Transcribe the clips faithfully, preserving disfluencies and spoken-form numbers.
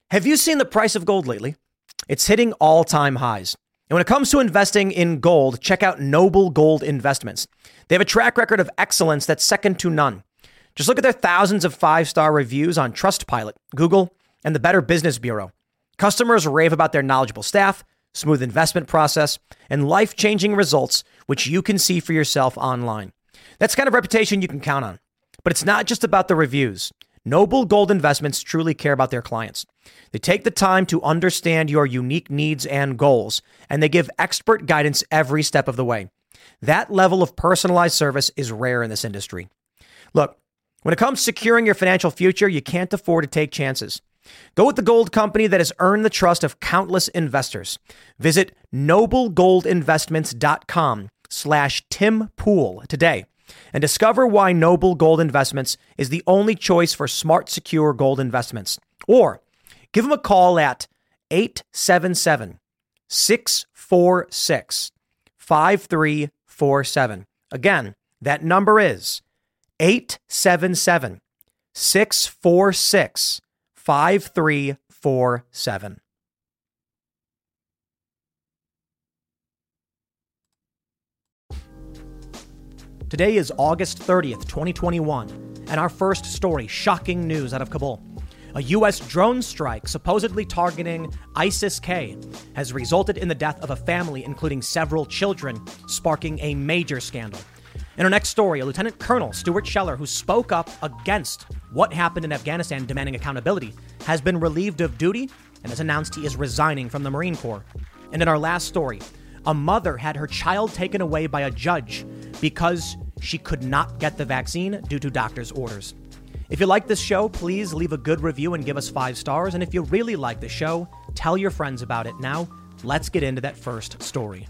Have you seen the price of gold lately? It's hitting all-time highs. And when it comes to investing in gold, check out Noble Gold Investments. They have a track record of excellence that's second to none. Just look at their thousands of five-star reviews on Trustpilot, Google, and the Better Business Bureau. Customers rave about their knowledgeable staff, smooth investment process, and life-changing results, which you can see for yourself online. That's the kind of reputation you can count on. But it's not just about the reviews. Noble Gold Investments truly care about their clients. They take the time to understand your unique needs and goals, and they give expert guidance every step of the way. That level of personalized service is rare in this industry. Look, when it comes to securing your financial future, you can't afford to take chances. Go with the gold company that has earned the trust of countless investors. Visit noblegoldinvestments.com slash Tim Pool today and discover why Noble Gold Investments is the only choice for smart, secure gold investments. Or give them a call at eight seven seven, six four six, five three four seven. Again, that number is eight seven seven, six four six, five three four seven. Today is August thirtieth, twenty twenty-one, and our first story, shocking news out of Kabul. A U S drone strike supposedly targeting ISIS-K has resulted in the death of a family, including several children, sparking a major scandal. In our next story, a Lieutenant Colonel Stuart Scheller, who spoke up against what happened in Afghanistan, demanding accountability, has been relieved of duty and has announced he is resigning from the Marine Corps. And in our last story, a mother had her child taken away by a judge because she could not get the vaccine due to doctor's orders. If you like this show, please leave a good review and give us five stars. And if you really like the show, tell your friends about it. Now, let's get into that first story.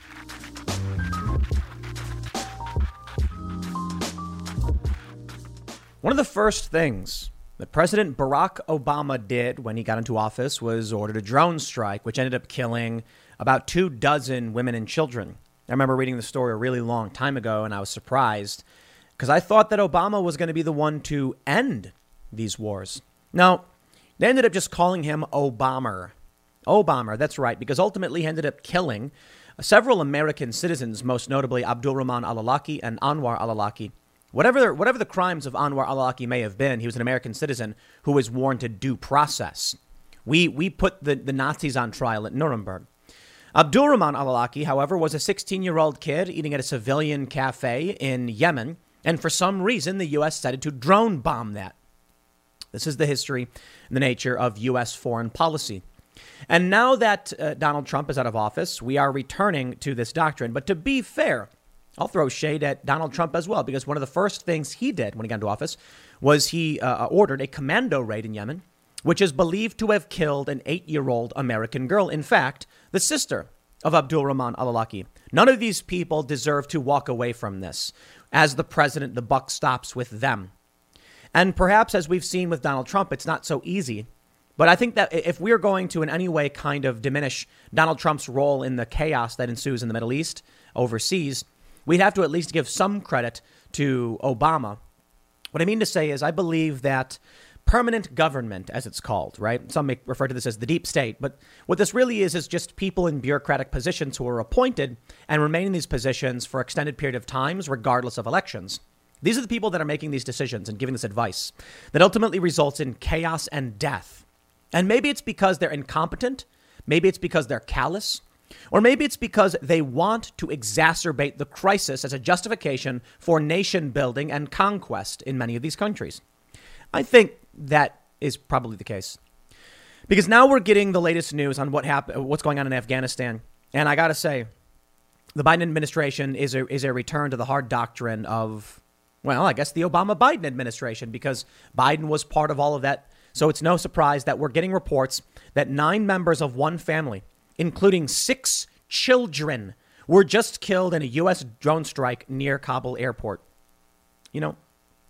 One of the first things that President Barack Obama did when he got into office was ordered a drone strike, which ended up killing about two dozen women and children. I remember reading the story a really long time ago, and I was surprised because I thought that Obama was going to be the one to end these wars. No, they ended up just calling him Obama. Obama, that's right, because ultimately he ended up killing several American citizens, most notably Abdul Rahman al-Awlaki and Anwar al-Awlaki. Whatever, whatever the crimes of Anwar al-Awlaki may have been, he was an American citizen who was warranted due process. We, we put the, the Nazis on trial at Nuremberg. Abdul Rahman al-Awlaki, however, was a sixteen-year-old kid eating at a civilian cafe in Yemen, and for some reason, the U S decided to drone bomb that. This is the history and the nature of U S foreign policy. And now that uh, Donald Trump is out of office, we are returning to this doctrine. But to be fair, I'll throw shade at Donald Trump as well, because one of the first things he did when he got into office was he uh, ordered a commando raid in Yemen, which is believed to have killed an eight-year-old American girl. In fact, the sister of Abdul Rahman al-Awlaki. None of these people deserve to walk away from this. As the president, the buck stops with them. And perhaps, as we've seen with Donald Trump, it's not so easy. But I think that if we're going to in any way kind of diminish Donald Trump's role in the chaos that ensues in the Middle East, overseas, we'd have to at least give some credit to Obama. What I mean to say is I believe that permanent government, as it's called, right? Some may refer to this as the deep state. But what this really is, is just people in bureaucratic positions who are appointed and remain in these positions for extended period of times, regardless of elections. These are the people that are making these decisions and giving this advice that ultimately results in chaos and death. And maybe it's because they're incompetent. Maybe it's because they're callous. Or maybe it's because they want to exacerbate the crisis as a justification for nation building and conquest in many of these countries. I think that is probably the case, because now we're getting the latest news on what happened, what's going on in Afghanistan. And I got to say, the Biden administration is a, is a return to the hard doctrine of, well, I guess the Obama-Biden administration, because Biden was part of all of that. So it's no surprise that we're getting reports that nine members of one family, including six children, were just killed in a U S drone strike near Kabul airport. You know,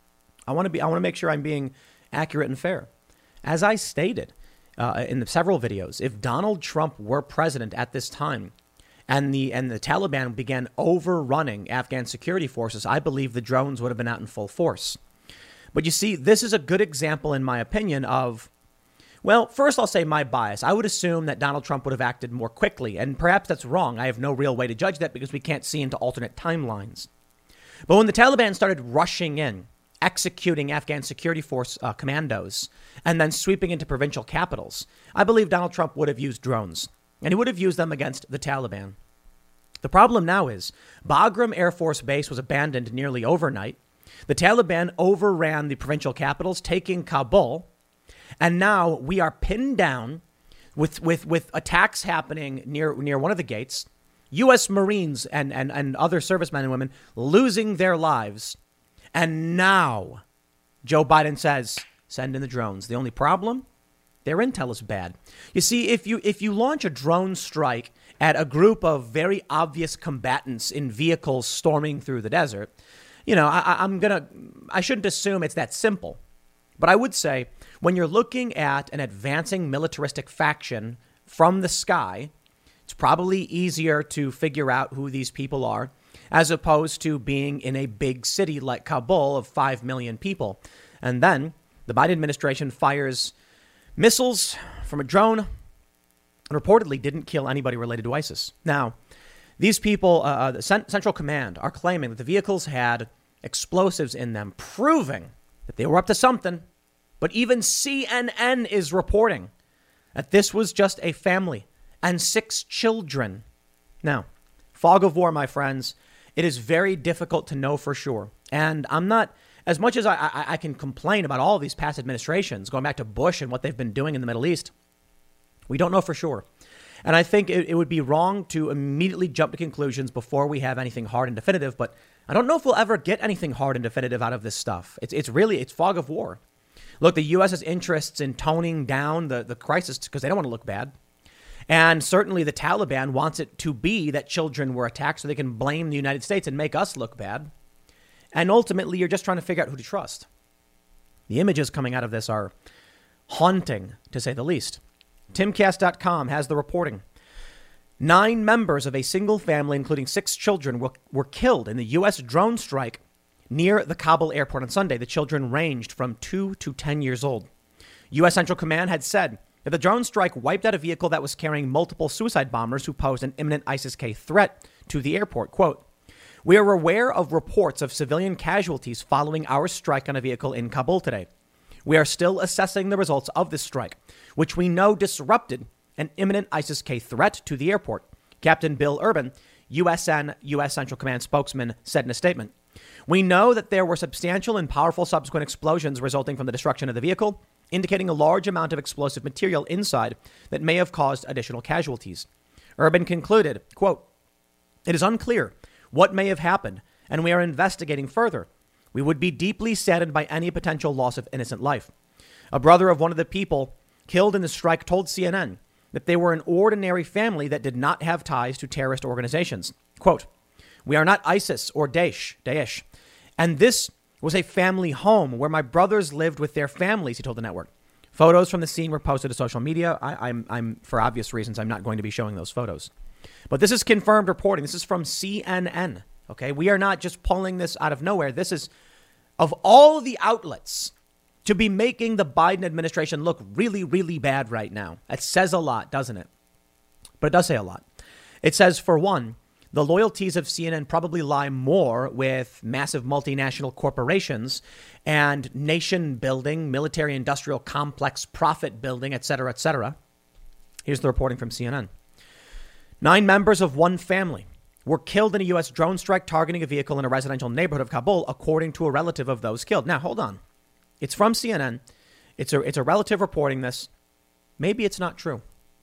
I want to be I want to make sure I'm being accurate and fair. As I stated uh, in the several videos, if Donald Trump were president at this time and the and the Taliban began overrunning Afghan security forces, I believe the drones would have been out in full force. But you see, this is a good example, in my opinion, of Well, first I'll say my bias. I would assume that Donald Trump would have acted more quickly, and perhaps that's wrong. I have no real way to judge that because we can't see into alternate timelines. But when the Taliban started rushing in, executing Afghan security force uh, commandos, and then sweeping into provincial capitals, I believe Donald Trump would have used drones, and he would have used them against the Taliban. The problem now is Bagram Air Force Base was abandoned nearly overnight. The Taliban overran the provincial capitals, taking Kabul. And now we are pinned down with, with, with attacks happening near near one of the gates, U S Marines and, and, and other servicemen and women losing their lives. And now Joe Biden says, send in the drones. The only problem? Their intel is bad. You see, if you if you launch a drone strike at a group of very obvious combatants in vehicles storming through the desert, you know, I, I'm going to I shouldn't assume it's that simple. But I would say when you're looking at an advancing militaristic faction from the sky, it's probably easier to figure out who these people are as opposed to being in a big city like Kabul of five million people. And then the Biden administration fires missiles from a drone and reportedly didn't kill anybody related to ISIS. Now, these people, uh, the Central Command, are claiming that the vehicles had explosives in them, proving that they were up to something. But even C N N is reporting that this was just a family and six children. Now, fog of war, my friends, it is very difficult to know for sure. And I'm not, as much as I, I, I can complain about all of these past administrations, going back to Bush and what they've been doing in the Middle East, we don't know for sure. And I think it, it would be wrong to immediately jump to conclusions before we have anything hard and definitive. But I don't know if we'll ever get anything hard and definitive out of this stuff. It's it's really, it's fog of war. Look, the U S's interests in toning down the, the crisis because they don't want to look bad. And certainly the Taliban wants it to be that children were attacked so they can blame the United States and make us look bad. And ultimately, you're just trying to figure out who to trust. The images coming out of this are haunting, to say the least. Timcast dot com has the reporting. Nine members of a single family, including six children, were, were killed in the U S drone strike near the Kabul airport on Sunday. The children ranged from two to ten years old. U S Central Command had said that the drone strike wiped out a vehicle that was carrying multiple suicide bombers who posed an imminent ISIS-K threat to the airport. Quote, we are aware of reports of civilian casualties following our strike on a vehicle in Kabul today. We are still assessing the results of this strike, which we know disrupted an imminent ISIS-K threat to the airport. Captain Bill Urban, U S N U S Central Command spokesman, said in a statement. We know that there were substantial and powerful subsequent explosions resulting from the destruction of the vehicle, indicating a large amount of explosive material inside that may have caused additional casualties. Urban concluded, quote, it is unclear what may have happened, and we are investigating further. We would be deeply saddened by any potential loss of innocent life. A brother of one of the people killed in the strike told C N N that they were an ordinary family that did not have ties to terrorist organizations. Quote, we are not ISIS or Daesh, Daesh, and this was a family home where my brothers lived with their families, he told the network. Photos from the scene were posted to social media. I, I'm, I'm, for obvious reasons, I'm not going to be showing those photos. But this is confirmed reporting. This is from C N N. OK, we are not just pulling this out of nowhere. This is of all the outlets to be making the Biden administration look really, really bad right now. That says a lot, doesn't it? But it does say a lot. It says, for one, the loyalties of C N N probably lie more with massive multinational corporations and nation building, military industrial complex, profit building, et cetera, et cetera. Here's the reporting from C N N. Nine members of one family were killed in a U S drone strike targeting a vehicle in a residential neighborhood of Kabul, according to a relative of those killed. Now, hold on. It's from C N N. It's a, it's a relative reporting this. Maybe it's not true.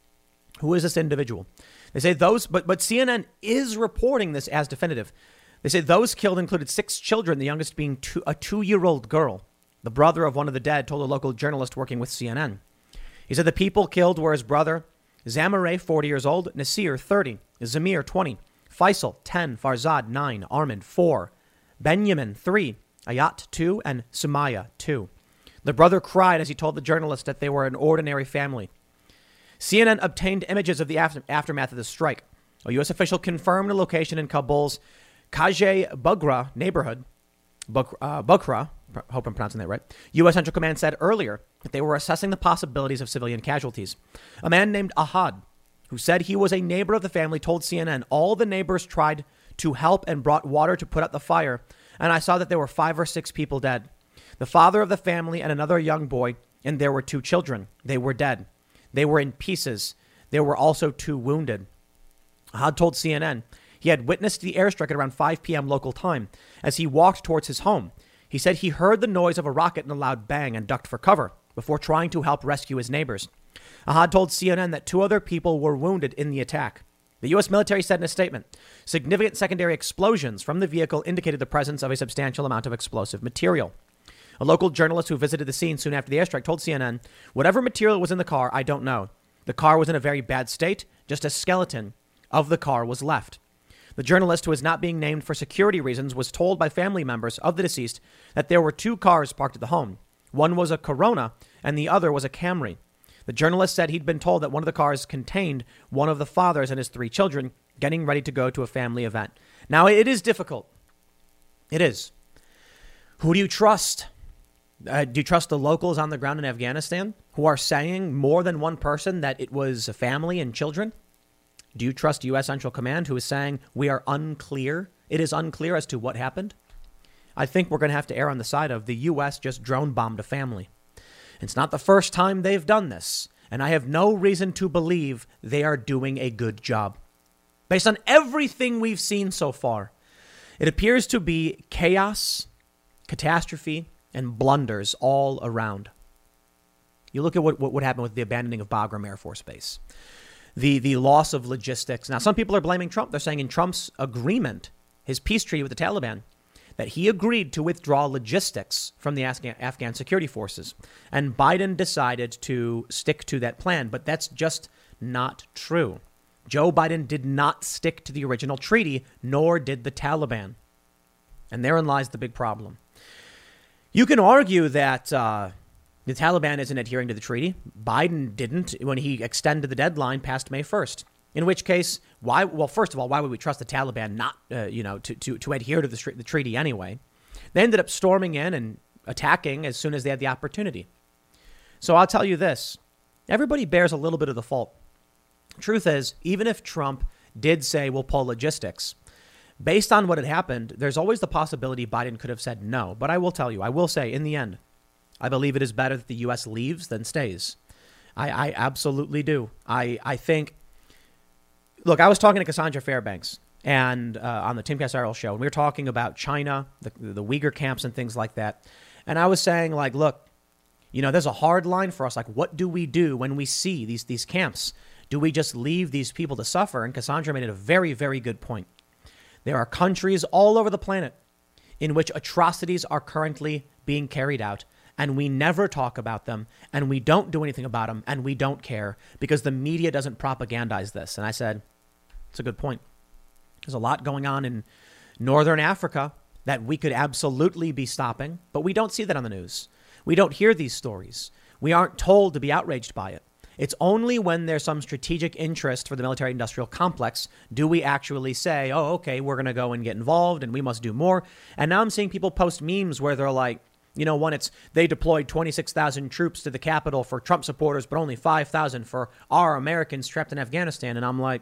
Who is this individual? They say those, but, but C N N is reporting this as definitive. They say those killed included six children, the youngest being two, a two-year-old girl. The brother of one of the dead told a local journalist working with C N N. He said the people killed were his brother, Zamareh, forty years old, Nasir, thirty, Zamir, twenty, Faisal, ten, Farzad, nine, Armin, four, Benjamin, three, Ayat, two, and Sumaya, two. The brother cried as he told the journalist that they were an ordinary family. C N N obtained images of the after- aftermath of the strike. A U S official confirmed a location in Kabul's Khaje Bugra neighborhood. Buk- uh, Bukhra, hope I'm pronouncing that right, U S Central Command said earlier that they were assessing the possibilities of civilian casualties. A man named Ahad, who said he was a neighbor of the family, told C N N all the neighbors tried to help and brought water to put out the fire, and I saw that there were five or six people dead. The father of the family and another young boy, and there were two children. They were dead. They were in pieces. There were also two wounded. Ahad told C N N he had witnessed the airstrike at around five p.m. local time as he walked towards his home. He said he heard the noise of a rocket and a loud bang and ducked for cover before trying to help rescue his neighbors. Ahad told C N N that two other people were wounded in the attack. The U S military said in a statement, significant secondary explosions from the vehicle indicated the presence of a substantial amount of explosive material. A local journalist who visited the scene soon after the airstrike told C N N, whatever material was in the car, I don't know. The car was in a very bad state. Just a skeleton of the car was left. The journalist, who is not being named for security reasons, was told by family members of the deceased that there were two cars parked at the home. One was a Corona and the other was a Camry. The journalist said he'd been told that one of the cars contained one of the fathers and his three children getting ready to go to a family event. Now, it is difficult. It is. Who do you trust? Uh, do you trust the locals on the ground in Afghanistan who are saying more than one person that it was a family and children? Do you trust U S Central Command, who is saying we are unclear? It is unclear as to what happened. I think we're going to have to err on the side of the U S just drone bombed a family. It's not the first time they've done this, and I have no reason to believe they are doing a good job. Based on everything we've seen so far, it appears to be chaos, catastrophe, and blunders all around. You look at what, what, what happened with the abandoning of Bagram Air Force Base. The the loss of logistics. Now, some people are blaming Trump. They're saying in Trump's agreement, his peace treaty with the Taliban, that he agreed to withdraw logistics from the Afghan, Afghan security forces. And Biden decided to stick to that plan. But that's just not true. Joe Biden did not stick to the original treaty, nor did the Taliban. And therein lies the big problem. You can argue that uh, the Taliban isn't adhering to the treaty. Biden didn't when he extended the deadline past May first. In which case, why? Well, first of all, why would we trust the Taliban not, uh, you know, to, to, to adhere to the, the treaty anyway? They ended up storming in and attacking as soon as they had the opportunity. So I'll tell you this. Everybody bears a little bit of the fault. Truth is, even if Trump did say we'll pull logistics, based on what had happened, there's always the possibility Biden could have said no. But I will tell you, I will say in the end, I believe it is better that the U S leaves than stays. I, I absolutely do. I, I think, look, I was talking to Cassandra Fairbanks and uh, on the Tim Cassarel show, and we were talking about China, the, the Uyghur camps and things like that. And I was saying, like, look, you know, there's a hard line for us. Like, what do we do when we see these, these camps? Do we just leave these people to suffer? And Cassandra made it a very, very good point. There are countries all over the planet in which atrocities are currently being carried out, and we never talk about them, and we don't do anything about them, and we don't care because the media doesn't propagandize this. And I said, it's a good point. There's a lot going on in northern Africa that we could absolutely be stopping, but we don't see that on the news. We don't hear these stories. We aren't told to be outraged by it. It's only when there's some strategic interest for the military industrial complex do we actually say, oh, OK, we're going to go and get involved and we must do more. And now I'm seeing people post memes where they're like, you know, one, it's they deployed twenty-six thousand troops to the Capitol for Trump supporters, but only five thousand for our Americans trapped in Afghanistan. And I'm like,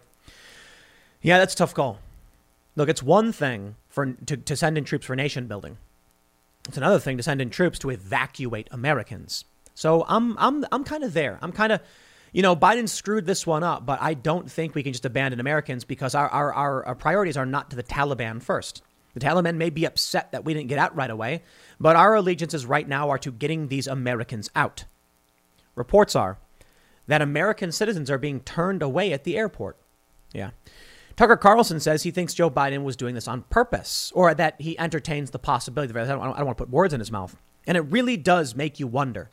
yeah, that's a tough call. Look, it's one thing for to, to send in troops for nation building. It's another thing to send in troops to evacuate Americans. So I'm I'm I'm kind of there. I'm kind of, you know, Biden screwed this one up, but I don't think we can just abandon Americans because our, our, our, our priorities are not to the Taliban first. The Taliban may be upset that we didn't get out right away, but our allegiances right now are to getting these Americans out. Reports are that American citizens are being turned away at the airport. Yeah. Tucker Carlson says he thinks Joe Biden was doing this on purpose, or that he entertains the possibility of it. I don't, I don't want to put words in his mouth. And it really does make you wonder.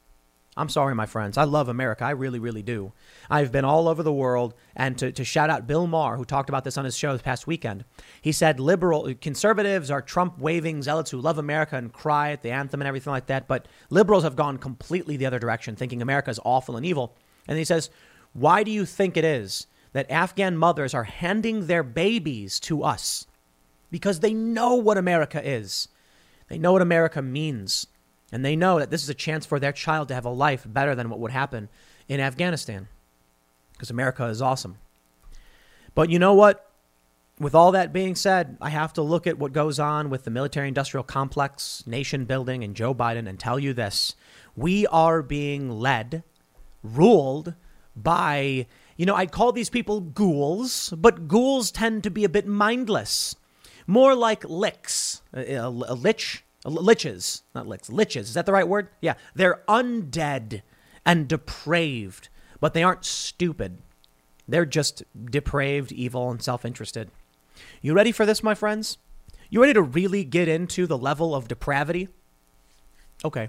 I'm sorry, my friends. I love America. I really, really do. I've been all over the world. And to, to shout out Bill Maher, who talked about this on his show this past weekend, he said liberal conservatives are Trump waving zealots who love America and cry at the anthem and everything like that. But liberals have gone completely the other direction, thinking America is awful and evil. And he says, why do you think it is that Afghan mothers are handing their babies to us? Because they know what America is. They know what America means. And they know that this is a chance for their child to have a life better than what would happen in Afghanistan. Because America is awesome. But you know what? With all that being said, I have to look at what goes on with the military-industrial complex, nation building, and Joe Biden and tell you this. We are being led, ruled by, you know, I'd call these people ghouls, but ghouls tend to be a bit mindless. More like licks, a, a, a lich, a, liches, not licks, liches. Is that the right word? Yeah. They're undead and depraved, but they aren't stupid. They're just depraved, evil, and self-interested. You ready for this, my friends? You ready to really get into the level of depravity? Okay.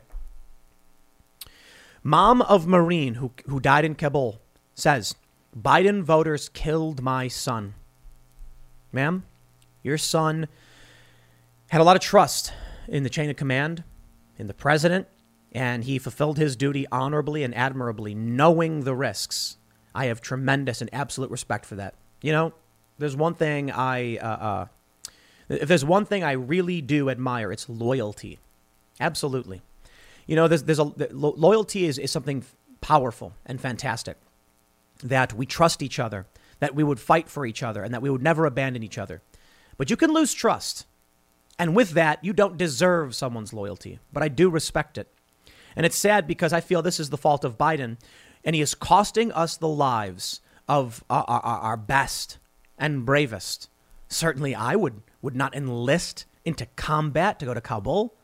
Mom of Marine who, who died in Kabul says, Biden voters killed my son. Ma'am, your son had a lot of trust in the chain of command, in the president, and he fulfilled his duty honorably and admirably, knowing the risks. I have tremendous and absolute respect for that. You know, there's one thing I, uh, uh, if there's one thing I really do admire, it's loyalty. Absolutely. You know, there's, there's a, loyalty is, is something powerful and fantastic, that we trust each other, that we would fight for each other, and that we would never abandon each other. But you can lose trust. And with that, you don't deserve someone's loyalty. But I do respect it. And it's sad because I feel this is the fault of Biden. And he is costing us the lives of our, our, our best and bravest. Certainly, I would, would not enlist into combat to go to Kabul.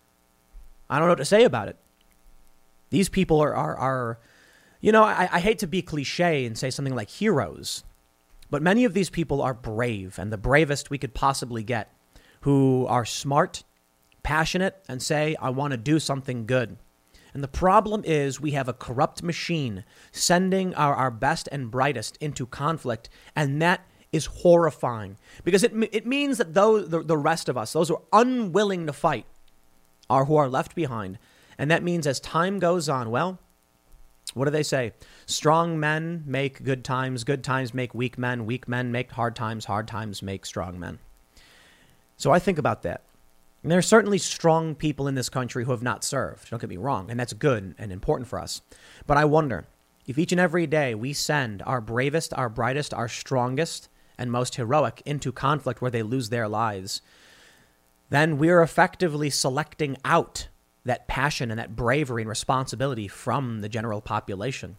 I don't know what to say about it. These people are, are, are you know, I, I hate to be cliche and say something like heroes, but many of these people are brave and the bravest we could possibly get, who are smart, passionate, and say, I want to do something good. And the problem is we have a corrupt machine sending our, our best and brightest into conflict, and that is horrifying because it it means that those the, the rest of us, those who are unwilling to fight, are who are left behind. And that means as time goes on, well, what do they say? Strong men make good times, good times make weak men, weak men make hard times, hard times make strong men. So I think about that. And there are certainly strong people in this country who have not served. Don't get me wrong. And that's good and important for us. But I wonder if each and every day we send our bravest, our brightest, our strongest, and most heroic into conflict where they lose their lives, then we're effectively selecting out that passion and that bravery and responsibility from the general population.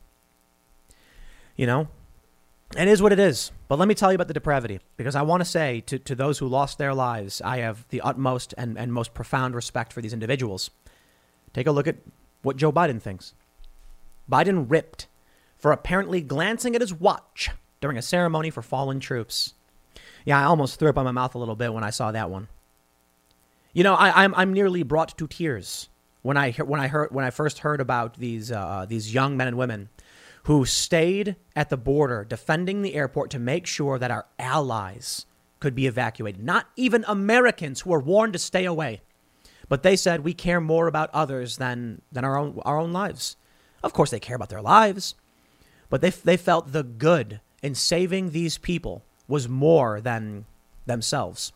You know, it is what it is. But let me tell you about the depravity, because I want to say to, to those who lost their lives, I have the utmost and, and most profound respect for these individuals. Take a look at what Joe Biden thinks. Biden ripped for apparently glancing at his watch during a ceremony for fallen troops. Yeah, I almost threw up on my mouth a little bit when I saw that one. You know, I, I'm I'm nearly brought to tears when I when I heard when I first heard about these uh, these young men and women who stayed at the border defending the airport to make sure that our allies could be evacuated. Not even Americans who were warned to stay away, but they said we care more about others than than our own our own lives. Of course, they care about their lives, but they they felt the good in saving these people was more than themselves.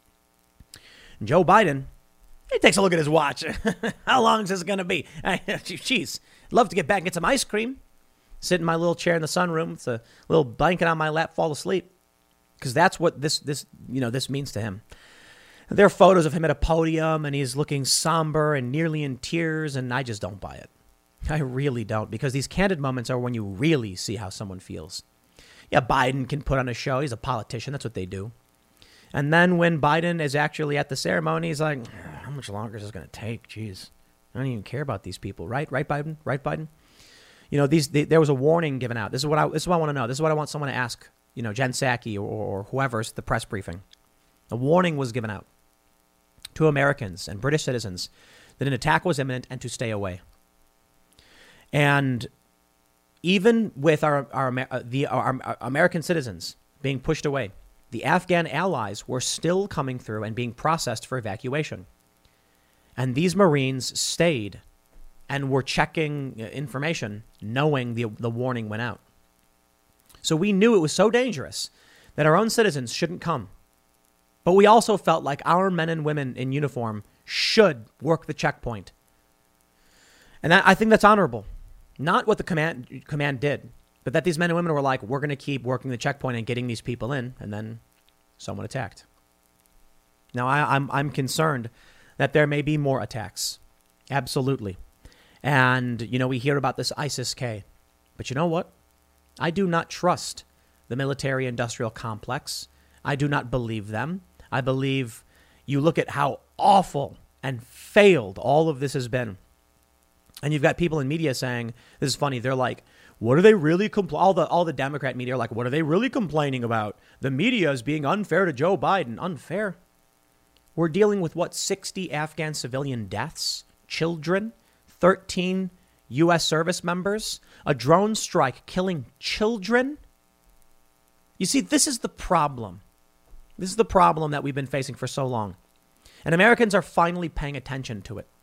Joe Biden, he takes a look at his watch. How long is this going to be? Jeez, love to get back and get some ice cream. Sit in my little chair in the sunroom with a little blanket on my lap, fall asleep. Because that's what this, this, you know, this means to him. There are photos of him at a podium and he's looking somber and nearly in tears. And I just don't buy it. I really don't. Because these candid moments are when you really see how someone feels. Yeah, Biden can put on a show. He's a politician. That's what they do. And then when Biden is actually at the ceremony, he's like, how much longer is this going to take? Jeez, I don't even care about these people. Right? Right, Biden? Right, Biden? You know, these, they, there was a warning given out. This is what I, this is what I want to know. This is what I want someone to ask, you know, Jen Psaki or, or whoever's the press briefing. A warning was given out to Americans and British citizens that an attack was imminent and to stay away. And even with our, our, the, our, our American citizens being pushed away, the Afghan allies were still coming through and being processed for evacuation. And these Marines stayed and were checking information, knowing the, the warning went out. So we knew it was so dangerous that our own citizens shouldn't come. But we also felt like our men and women in uniform should work the checkpoint. And that, I think that's honorable. Not what the command command did, but that these men and women were like, we're going to keep working the checkpoint and getting these people in, and then someone attacked. Now, I, I'm I'm concerned that there may be more attacks. Absolutely. And, you know, we hear about this ISIS-K. But you know what? I do not trust the military-industrial complex. I do not believe them. I believe you look at how awful and failed all of this has been. And you've got people in media saying, this is funny, they're like, what are they really, compl-? all the all the Democrat media are like, what are they really complaining about? The media is being unfair to Joe Biden. Unfair? We're dealing with, what, sixty Afghan civilian deaths, children, thirteen U S service members, a drone strike killing children. You see, this is the problem. This is the problem that we've been facing for so long. And Americans are finally paying attention to it.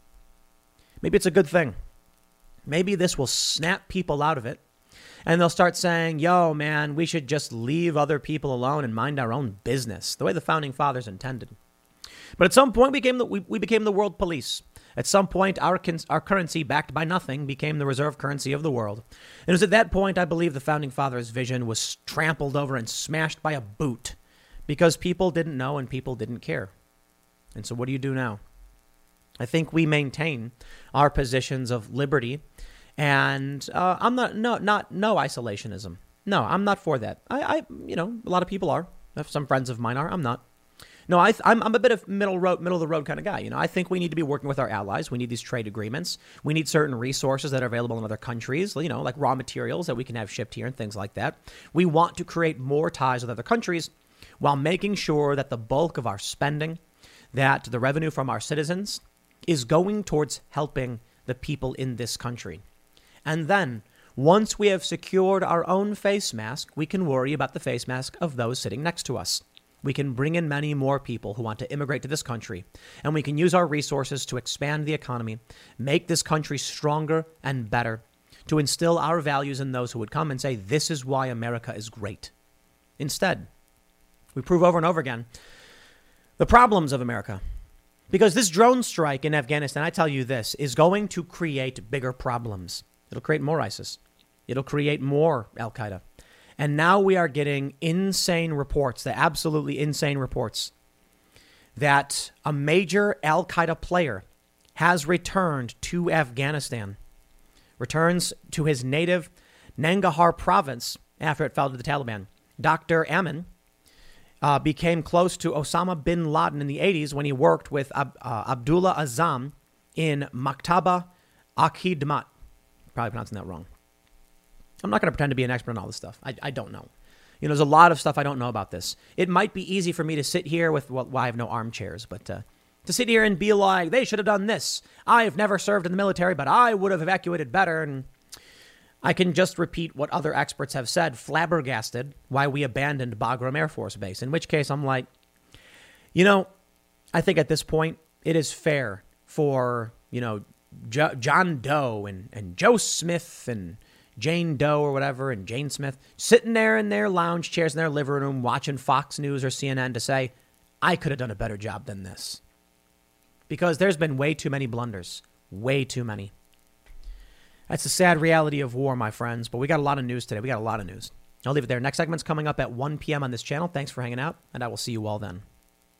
Maybe it's a good thing. Maybe this will snap people out of it. And they'll start saying, yo, man, we should just leave other people alone and mind our own business, the way the founding fathers intended. But at some point, we became the, we, we became the world police. At some point, our, our currency, backed by nothing, became the reserve currency of the world. And it was at that point, I believe, the founding fathers' vision was trampled over and smashed by a boot because people didn't know and people didn't care. And so what do you do now? I think we maintain our positions of liberty, and uh, I'm not no not no isolationism. No, I'm not for that. I, I you know a lot of people are. Some friends of mine are. I'm not. No, I, I'm I'm a bit of middle road middle of the road kind of guy. You know, I think we need to be working with our allies. We need these trade agreements. We need certain resources that are available in other countries. You know, like raw materials that we can have shipped here and things like that. We want to create more ties with other countries while making sure that the bulk of our spending, that the revenue from our citizens, is going towards helping the people in this country. And then, once we have secured our own face mask, we can worry about the face mask of those sitting next to us. We can bring in many more people who want to immigrate to this country, and we can use our resources to expand the economy, make this country stronger and better, to instill our values in those who would come and say, this is why America is great. Instead, we prove over and over again the problems of America. Because this drone strike in Afghanistan, I tell you this, is going to create bigger problems. It'll create more ISIS. It'll create more Al-Qaeda. And now we are getting insane reports, the absolutely insane reports, that a major Al-Qaeda player has returned to Afghanistan, returns to his native Nangarhar province after it fell to the Taliban. Doctor Amin Uh, became close to Osama bin Laden in the eighties when he worked with Ab- uh, Abdullah Azam in Maktaba Akhidmat. Probably pronouncing that wrong. I'm not going to pretend to be an expert on all this stuff. I, I don't know. You know, there's a lot of stuff I don't know about this. It might be easy for me to sit here with, well, I have no armchairs, but uh, to sit here and be like, they should have done this. I have never served in the military, but I would have evacuated better. And I can just repeat what other experts have said, flabbergasted why we abandoned Bagram Air Force Base, in which case I'm like, you know, I think at this point it is fair for, you know, jo- John Doe and, and Joe Smith and Jane Doe or whatever and Jane Smith sitting there in their lounge chairs in their living room watching Fox News or C N N to say, I could have done a better job than this. Because there's been way too many blunders, way too many. That's the sad reality of war, my friends. But we got a lot of news today. We got a lot of news. I'll leave it there. Next segment's coming up at one p.m. on this channel. Thanks for hanging out, and I will see you all then.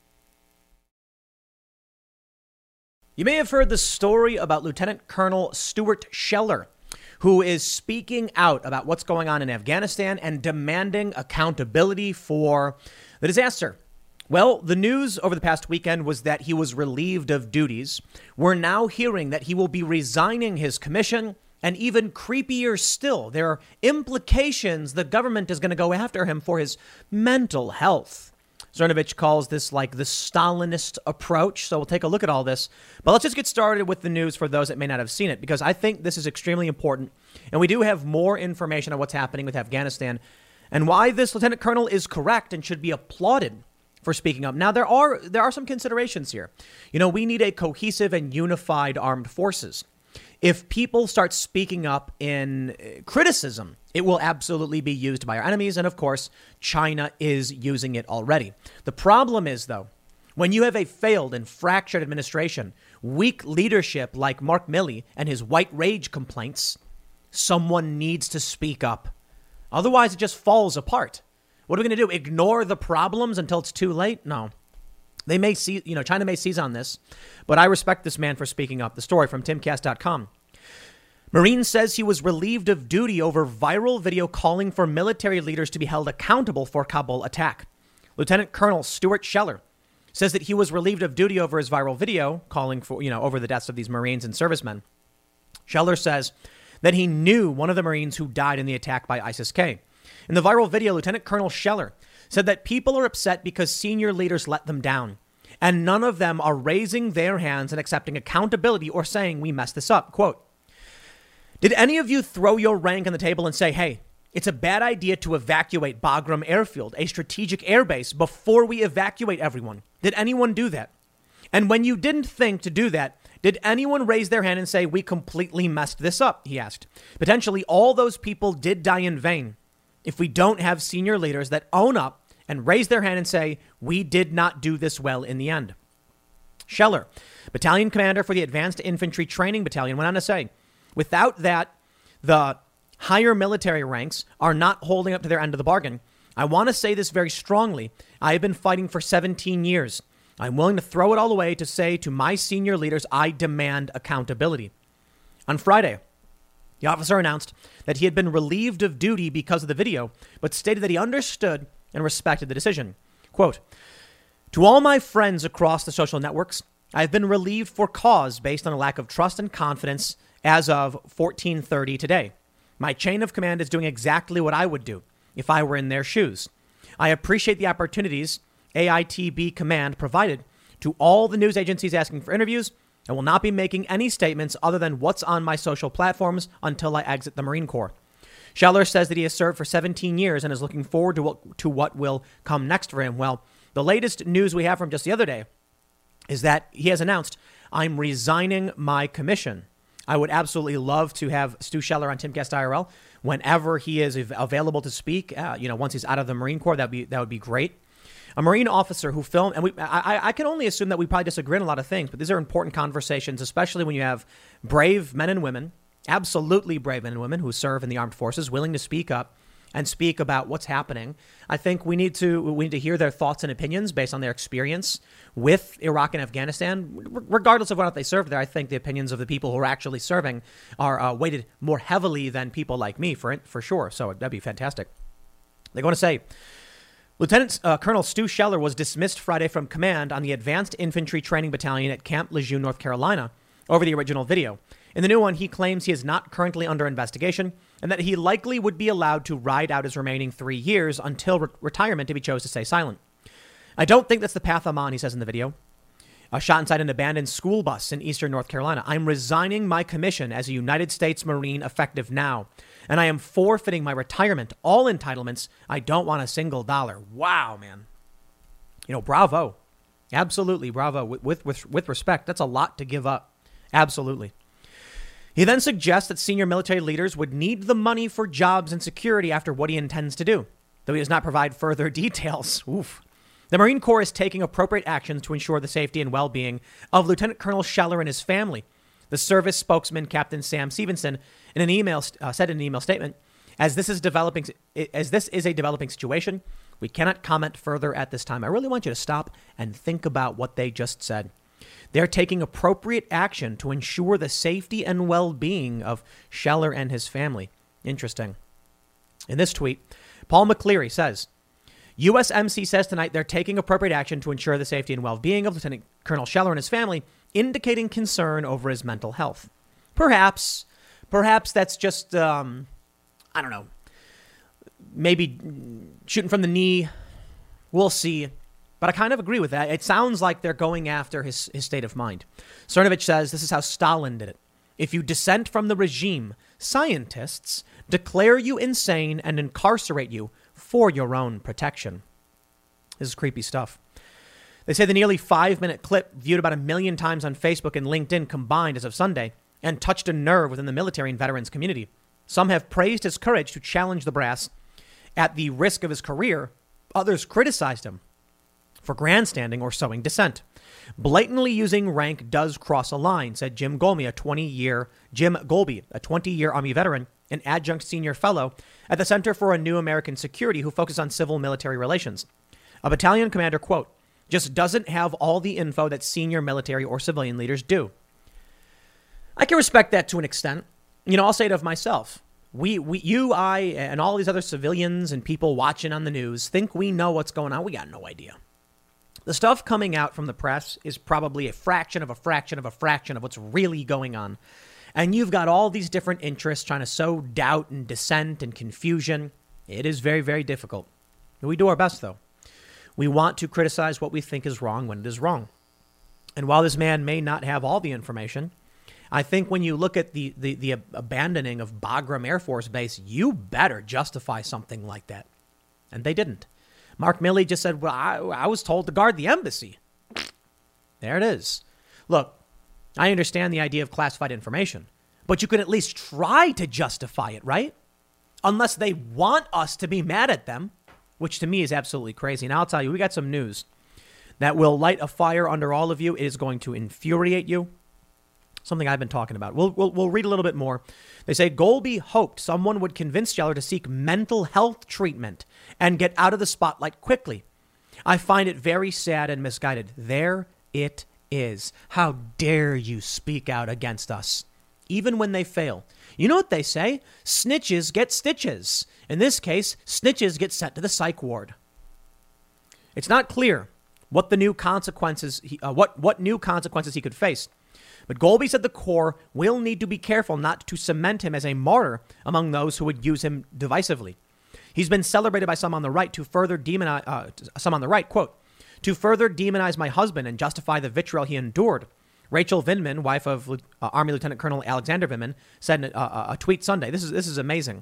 You may have heard the story about Lieutenant Colonel Stuart Scheller, who is speaking out about what's going on in Afghanistan and demanding accountability for the disaster. Well, the news over the past weekend was that he was relieved of duties. We're now hearing that he will be resigning his commission. And even creepier still, there are implications the government is going to go after him for his mental health. Cernovich calls this like the Stalinist approach. So we'll take a look at all this. But let's just get started with the news for those that may not have seen it, because I think this is extremely important. And we do have more information on what's happening with Afghanistan and why this lieutenant colonel is correct and should be applauded for speaking up. Now, there are there are some considerations here. You know, we need a cohesive and unified armed forces. If people start speaking up in criticism, it will absolutely be used by our enemies. And of course, China is using it already. The problem is, though, When you have a failed and fractured administration, weak leadership like Mark Milley and his white rage complaints, someone needs to speak up. Otherwise, it just falls apart. What are we going to do? Ignore the problems until it's too late? No. They may see, you know, China may seize on this, but I respect this man for speaking up. The story from timcast dot com. Marine says he was relieved of duty over viral video calling for military leaders to be held accountable for Kabul attack. Lieutenant Colonel Stuart Scheller says that he was relieved of duty over his viral video calling for, you know, over the deaths of these Marines and servicemen. Scheller says that he knew one of the Marines who died in the attack by ISIS-K. In the viral video, Lieutenant Colonel Scheller said that people are upset because senior leaders let them down, and none of them are raising their hands and accepting accountability or saying we messed this up. Quote, did any of you throw your rank on the table and say, hey, it's a bad idea to evacuate Bagram Airfield, a strategic airbase, before we evacuate everyone? Did anyone do that? And when you didn't think to do that, did anyone raise their hand and say, we completely messed this up? He asked. Potentially, all those people did die in vain if we don't have senior leaders that own up and raise their hand and say, we did not do this well in the end. Scheller, battalion commander for the Advanced Infantry Training Battalion, went on to say, without that, the higher military ranks are not holding up to their end of the bargain. I want to say this very strongly. I have been fighting for seventeen years. I'm willing to throw it all away to say to my senior leaders, I demand accountability. On Friday, the officer announced that he had been relieved of duty because of the video, but stated that he understood and respected the decision. Quote, to all my friends across the social networks, I have been relieved for cause based on a lack of trust and confidence as of fourteen thirty today. My chain of command is doing exactly what I would do if I were in their shoes. I appreciate the opportunities A I T B command provided to all the news agencies asking for interviews. I will not be making any statements other than what's on my social platforms until I exit the Marine Corps. Scheller says that he has served for seventeen years and is looking forward to what, to what will come next for him. Well, the latest news we have from just the other day is that he has announced, I'm resigning my commission. I would absolutely love to have Stu Scheller on Timcast I R L whenever he is available to speak. Uh, you know, once he's out of the Marine Corps, that'd be that would be great. A Marine officer who filmed, and we, I, I can only assume that we probably disagree on a lot of things, but these are important conversations, especially when you have brave men and women, absolutely brave men and women who serve in the armed forces, willing to speak up and speak about what's happening. I think we need to we need to hear their thoughts and opinions based on their experience with Iraq and Afghanistan. Regardless of whether or not they served there, I think the opinions of the people who are actually serving are uh, weighted more heavily than people like me, for for sure. So that'd be fantastic. They're going to say, Lieutenant uh, Colonel Stu Scheller was dismissed Friday from command on the Advanced Infantry Training Battalion at Camp Lejeune, North Carolina, over the original video. In the new one, he claims he is not currently under investigation and that he likely would be allowed to ride out his remaining three years until re- retirement if he chose to stay silent. I don't think that's the path I'm on, he says in the video. A shot inside an abandoned school bus in eastern North Carolina. I'm resigning my commission as a United States Marine effective now, and I am forfeiting my retirement, all entitlements. I don't want a single dollar. Wow, man. You know, bravo. Absolutely, bravo. With, with, with respect, that's a lot to give up. Absolutely. He then suggests that senior military leaders would need the money for jobs and security after what he intends to do, though he does not provide further details. Oof. The Marine Corps is taking appropriate actions to ensure the safety and well-being of Lieutenant Colonel Scheller and his family. The service spokesman, Captain Sam Stevenson, in an email uh, said in an email statement, as this is developing, as this is a developing situation, we cannot comment further at this time. I really want you to stop and think about what they just said. They're taking appropriate action to ensure the safety and well-being of Scheller and his family. Interesting. In this tweet, Paul McCleary says, U S M C says tonight they're taking appropriate action to ensure the safety and well-being of Lieutenant Colonel Scheller and his family, indicating concern over his mental health. Perhaps, perhaps that's just, um, I don't know, maybe shooting from the knee. We'll see. But I kind of agree with that. It sounds like they're going after his, his state of mind. Cernovich says this is how Stalin did it. If you dissent from the regime, scientists declare you insane and incarcerate you for your own protection. This is creepy stuff. They say the nearly five-minute clip, viewed about a million times on Facebook and LinkedIn combined as of Sunday, and touched a nerve within the military and veterans community. Some have praised his courage to challenge the brass at the risk of his career. Others criticized him. for grandstanding or sowing dissent. Blatantly using rank does cross a line, said Jim Golby, a twenty-year Jim Golby, a twenty-year Army veteran, an adjunct senior fellow at the Center for a New American Security who focuses on civil military relations. A battalion commander, quote, just doesn't have all the info that senior military or civilian leaders do. I can respect that to an extent. You know, I'll say it of myself. We, we, you, I, and all these other civilians and people watching on the news think we know what's going on. We got no idea. The stuff coming out from the press is probably a fraction of a fraction of a fraction of what's really going on. And you've got all these different interests trying to sow doubt and dissent and confusion. It is very, very difficult. We do our best, though. We want to criticize what we think is wrong when it is wrong. And while this man may not have all the information, I think when you look at the, the, the abandoning of Bagram Air Force Base, you better justify something like that. And they didn't. Mark Milley just said, well, I, I was told to guard the embassy. There it is. Look, I understand the idea of classified information, but you can at least try to justify it, right? Unless they want us to be mad at them, which to me is absolutely crazy. And I'll tell you, we got some news that will light a fire under all of you. It is going to infuriate you. Something I've been talking about. We'll, we'll, we'll read a little bit more. They say Golby hoped someone would convince Geller to seek mental health treatment and get out of the spotlight quickly. I find it very sad and misguided. There it is. How dare you speak out against us, even when they fail. You know what they say? Snitches get stitches. In this case, snitches get sent to the psych ward. It's not clear what the new consequences, he, uh, what, what new consequences he could face. But Golby said the Corps will need to be careful not to cement him as a martyr among those who would use him divisively. He's been celebrated by some on the right to further demonize, uh, some on the right, quote, to further demonize my husband and justify the vitriol he endured. Rachel Vindman, wife of uh, Army Lieutenant Colonel Alexander Vindman, said in a, a tweet Sunday. This is this is amazing.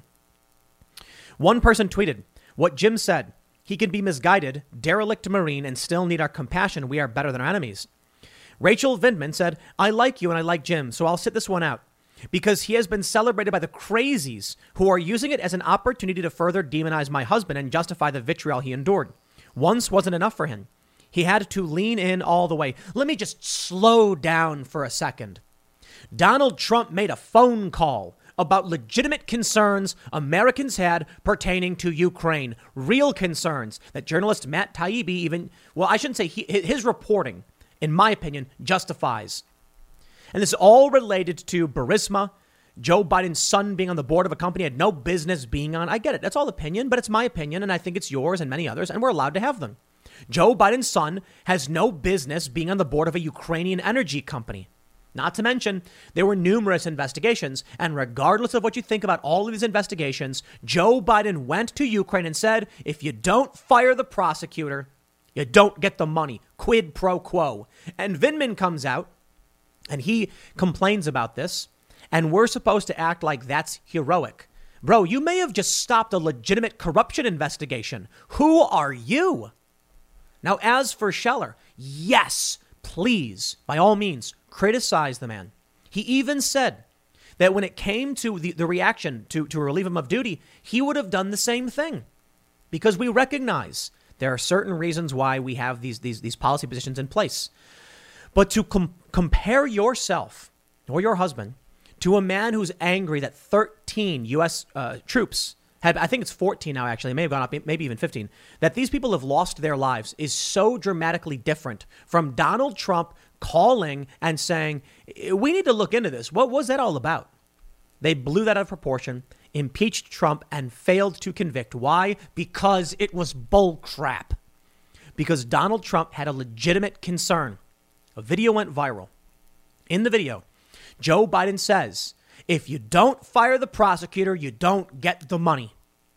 One person tweeted, what Jim said, he can be misguided, derelict Marine, and still need our compassion. We are better than our enemies. Rachel Vindman said, I like you and I like Jim, so I'll sit this one out. Because he has been celebrated by the crazies who are using it as an opportunity to further demonize my husband and justify the vitriol he endured. Once wasn't enough for him. He had to lean in all the way. Let me just slow down for a second. Donald Trump made a phone call about legitimate concerns Americans had pertaining to Ukraine. Real concerns that journalist Matt Taibbi even, well, I shouldn't say he, his reporting, in my opinion, justifies. And this is all related to Burisma, Joe Biden's son being on the board of a company he had no business being on. I get it. That's all opinion, but it's my opinion, and I think it's yours and many others, and we're allowed to have them. Joe Biden's son has no business being on the board of a Ukrainian energy company. Not to mention, there were numerous investigations, and regardless of what you think about all of these investigations, Joe Biden went to Ukraine and said, if you don't fire the prosecutor, you don't get the money. Quid pro quo. And Vindman comes out and he complains about this. And we're supposed to act like that's heroic. Bro, you may have just stopped a legitimate corruption investigation. Who are you? Now, as for Geller, yes, please, by all means, criticize the man. He even said that when it came to the, the reaction to, to relieve him of duty, he would have done the same thing. Because we recognize there are certain reasons why we have these these these policy positions in place. But to com- compare yourself or your husband to a man who's angry that thirteen U S uh, troops had, I think it's fourteen now, actually, it may have gone up, maybe even fifteen, that these people have lost their lives is so dramatically different from Donald Trump calling and saying, we need to look into this. What was that all about? They blew that out of proportion, impeached Trump, and failed to convict. Why? Because it was bull crap. Because Donald Trump had a legitimate concern. A video went viral. In the video, Joe Biden says, if you don't fire the prosecutor, you don't get the money.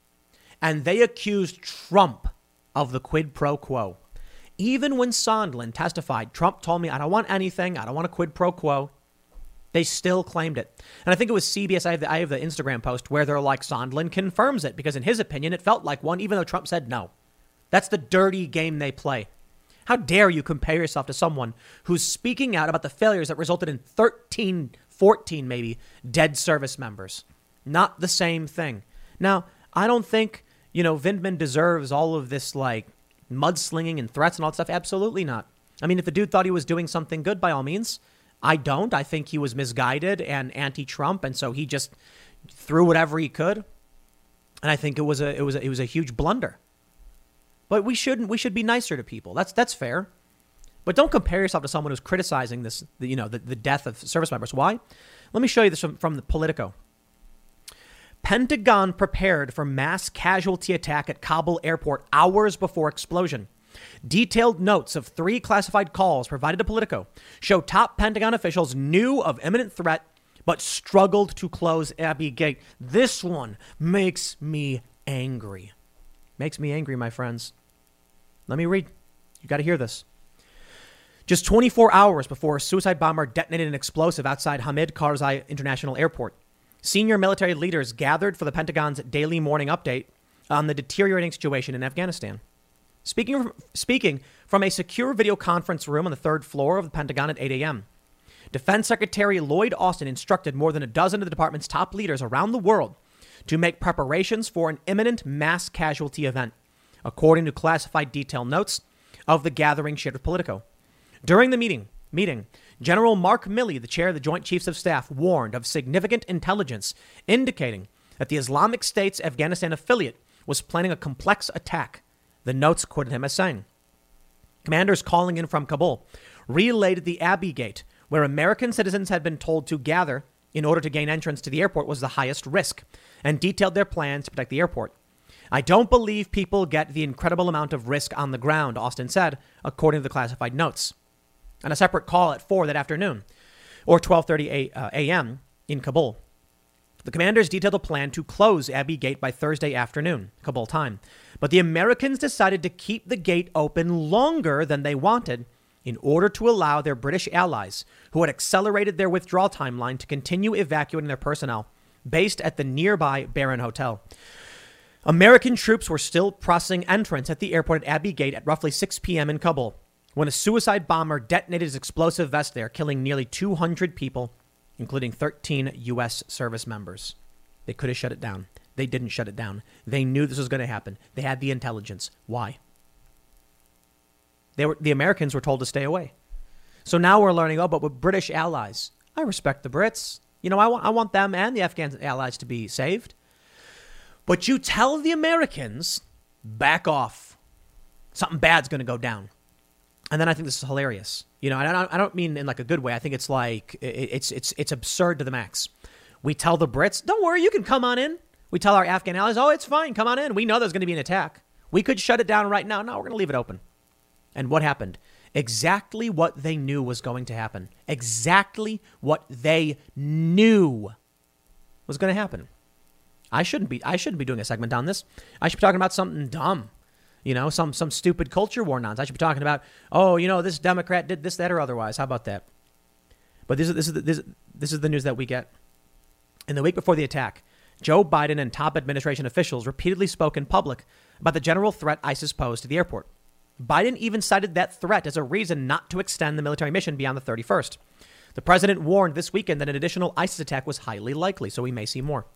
And they accused Trump of the quid pro quo. Even when Sondland testified, Trump told me, I don't want anything. I don't want a quid pro quo. They still claimed it. And I think it was C B S. I have the, I have the Instagram post where they're like, Sondland confirms it because in his opinion, it felt like one, even though Trump said no. That's the dirty game they play. How dare you compare yourself to someone who's speaking out about the failures that resulted in thirteen, fourteen, maybe dead service members? Not the same thing. Now, I don't think, you know, Vindman deserves all of this like mudslinging and threats and all that stuff? Absolutely not. I mean, if the dude thought he was doing something good, by all means. I don't. I think he was misguided and anti-Trump, and so he just threw whatever he could. And I think it was a it was a, it was a huge blunder. But we shouldn't. We should be nicer to people. That's that's fair. But don't compare yourself to someone who's criticizing this, you know, the, the death of service members. Why? Let me show you this from, from the Politico. Pentagon prepared for mass casualty attack at Kabul airport hours before explosion. Detailed notes of three classified calls provided to Politico show top Pentagon officials knew of imminent threat but struggled to close Abbey Gate. This one makes me angry. Makes me angry, my friends. Let me read. You got to hear this. Just twenty-four hours before a suicide bomber detonated an explosive outside Hamid Karzai International Airport, senior military leaders gathered for the Pentagon's daily morning update on the deteriorating situation in Afghanistan. Speaking from, speaking from a secure video conference room on the third floor of the Pentagon at eight a.m., Defense Secretary Lloyd Austin instructed more than a dozen of the department's top leaders around the world to make preparations for an imminent mass casualty event, according to classified detailed notes of the gathering shared with Politico. During the meeting, meeting, General Mark Milley, the chair of the Joint Chiefs of Staff, warned of significant intelligence indicating that the Islamic State's Afghanistan affiliate was planning a complex attack. The notes quoted him as saying, commanders calling in from Kabul relayed the Abbey Gate, where American citizens had been told to gather in order to gain entrance to the airport, was the highest risk, and detailed their plans to protect the airport. I don't believe people get the incredible amount of risk on the ground, Austin said, according to the classified notes. On a separate call at four that afternoon, or twelve thirty a.m. in Kabul, the commanders detailed a plan to close Abbey Gate by Thursday afternoon, Kabul time. But the Americans decided to keep the gate open longer than they wanted in order to allow their British allies, who had accelerated their withdrawal timeline, to continue evacuating their personnel based at the nearby Baron Hotel. American troops were still processing entrance at the airport at Abbey Gate at roughly six p.m. in Kabul when a suicide bomber detonated his explosive vest there, killing nearly two hundred people, including thirteen U S service members. They could have shut it down. They didn't shut it down. They knew this was going to happen. They had the intelligence. Why? They were, the Americans were told to stay away. So now we're learning, oh, but with British allies, I respect the Brits. You know, I want, I want them and the Afghan allies to be saved. But you tell the Americans, back off. Something bad's going to go down. And then I think this is hilarious. You know, and I don't, I don't mean in like a good way. I think it's like, it, it's it's it's absurd to the max. We tell the Brits, don't worry, you can come on in. We tell our Afghan allies, oh, it's fine, come on in. We know there's going to be an attack. We could shut it down right now. No, we're going to leave it open. And what happened? Exactly what they knew was going to happen. Exactly what they knew was going to happen. I shouldn't be I shouldn't be doing a segment on this. I should be talking about something dumb. You know, some some stupid culture war nonsense. I should be talking about, oh, you know, this Democrat did this, that, or otherwise. How about that? But this is this is the, this, this is the news that we get. In the week before the attack, Joe Biden and top administration officials repeatedly spoke in public about the general threat ISIS posed to the airport. Biden even cited that threat as a reason not to extend the military mission beyond the thirty-first. The president warned this weekend that an additional ISIS attack was highly likely, so we may see more.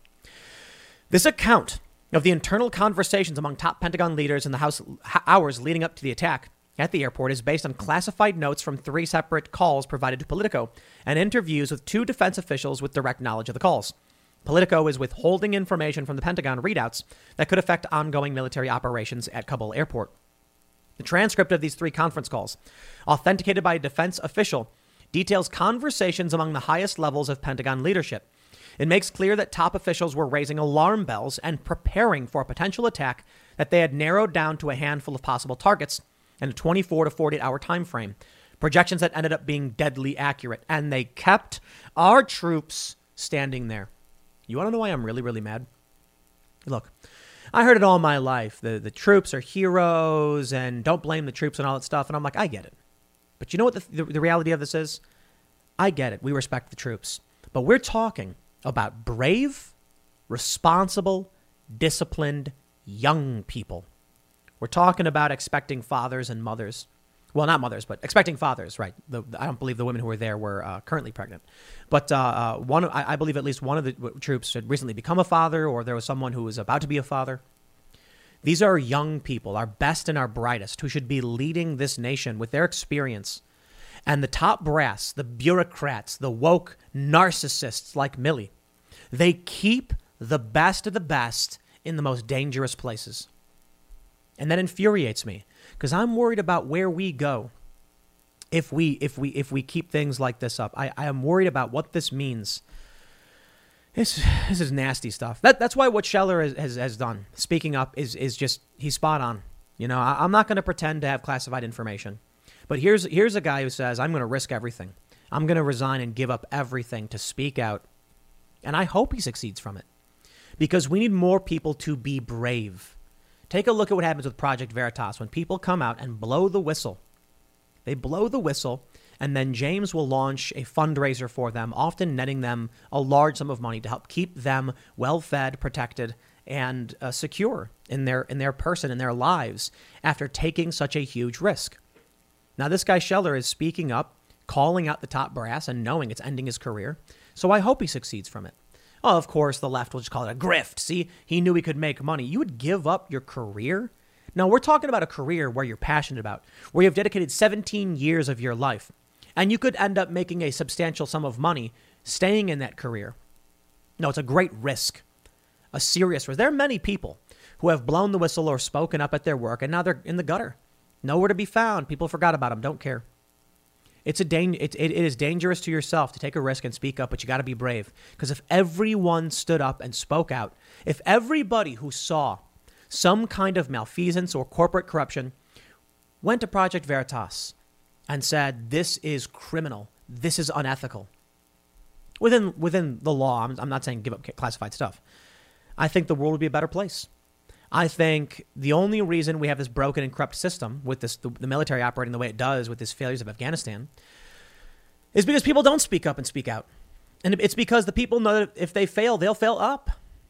This account of the internal conversations among top Pentagon leaders in the house hours leading up to the attack at the airport is based on classified notes from three separate calls provided to Politico and interviews with two defense officials with direct knowledge of the calls. Politico is withholding information from the Pentagon readouts that could affect ongoing military operations at Kabul airport. The transcript of these three conference calls, authenticated by a defense official, details conversations among the highest levels of Pentagon leadership. It makes clear that top officials were raising alarm bells and preparing for a potential attack that they had narrowed down to a handful of possible targets in a twenty-four to forty-eight hour time frame. Projections that ended up being deadly accurate. And they kept our troops standing there. You want to know why I'm really, really mad? Look, I heard it all my life. The, the troops are heroes and don't blame the troops and all that stuff. And I'm like, I get it. But you know what the, the, the reality of this is? I get it. We respect the troops. But we're talking about brave, responsible, disciplined young people. We're talking about expecting fathers and mothers. Well, not mothers, but expecting fathers, right? The, the, I don't believe the women who were there were uh, currently pregnant. But uh, uh, one, I, I believe at least one of the troops had recently become a father, or there was someone who was about to be a father. These are young people, our best and our brightest, who should be leading this nation with their experience. And the top brass, the bureaucrats, the woke narcissists like Milley, they keep the best of the best in the most dangerous places. And that infuriates me because I'm worried about where we go if we if we if we keep things like this up. I, I am worried about what this means. This, this is nasty stuff. That that's why what Scheller has, has, has done, speaking up, is is just, he's spot on. You know, I, I'm not going to pretend to have classified information. But here's here's a guy who says, I'm going to risk everything. I'm going to resign and give up everything to speak out. And I hope he succeeds from it. Because we need more people to be brave. Take a look at what happens with Project Veritas. When people come out and blow the whistle, they blow the whistle, and then James will launch a fundraiser for them, often netting them a large sum of money to help keep them well-fed, protected, and uh, secure in their in their person, in their lives, after taking such a huge risk. Now, this guy Scheller is speaking up, calling out the top brass, and knowing it's ending his career. So I hope he succeeds from it. Oh, of course, the left will just call it a grift. See, he knew he could make money. You would give up your career? No, we're talking about a career where you're passionate about, where you've dedicated seventeen years of your life. And you could end up making a substantial sum of money staying in that career. No, it's a great risk, a serious risk. There are many people who have blown the whistle or spoken up at their work, and now they're in the gutter. Nowhere to be found. People forgot about them. Don't care. It's a dang- it, it, it is dangerous to yourself to take a risk and speak up, but you got to be brave. Because if everyone stood up and spoke out, if everybody who saw some kind of malfeasance or corporate corruption went to Project Veritas and said, this is criminal, this is unethical, within within the law, I'm, I'm not saying give up classified stuff, I think the world would be a better place. I think the only reason we have this broken and corrupt system with this the, the military operating the way it does with these failures of Afghanistan is because people don't speak up and speak out. And it's because the people know that if they fail, they'll fail up.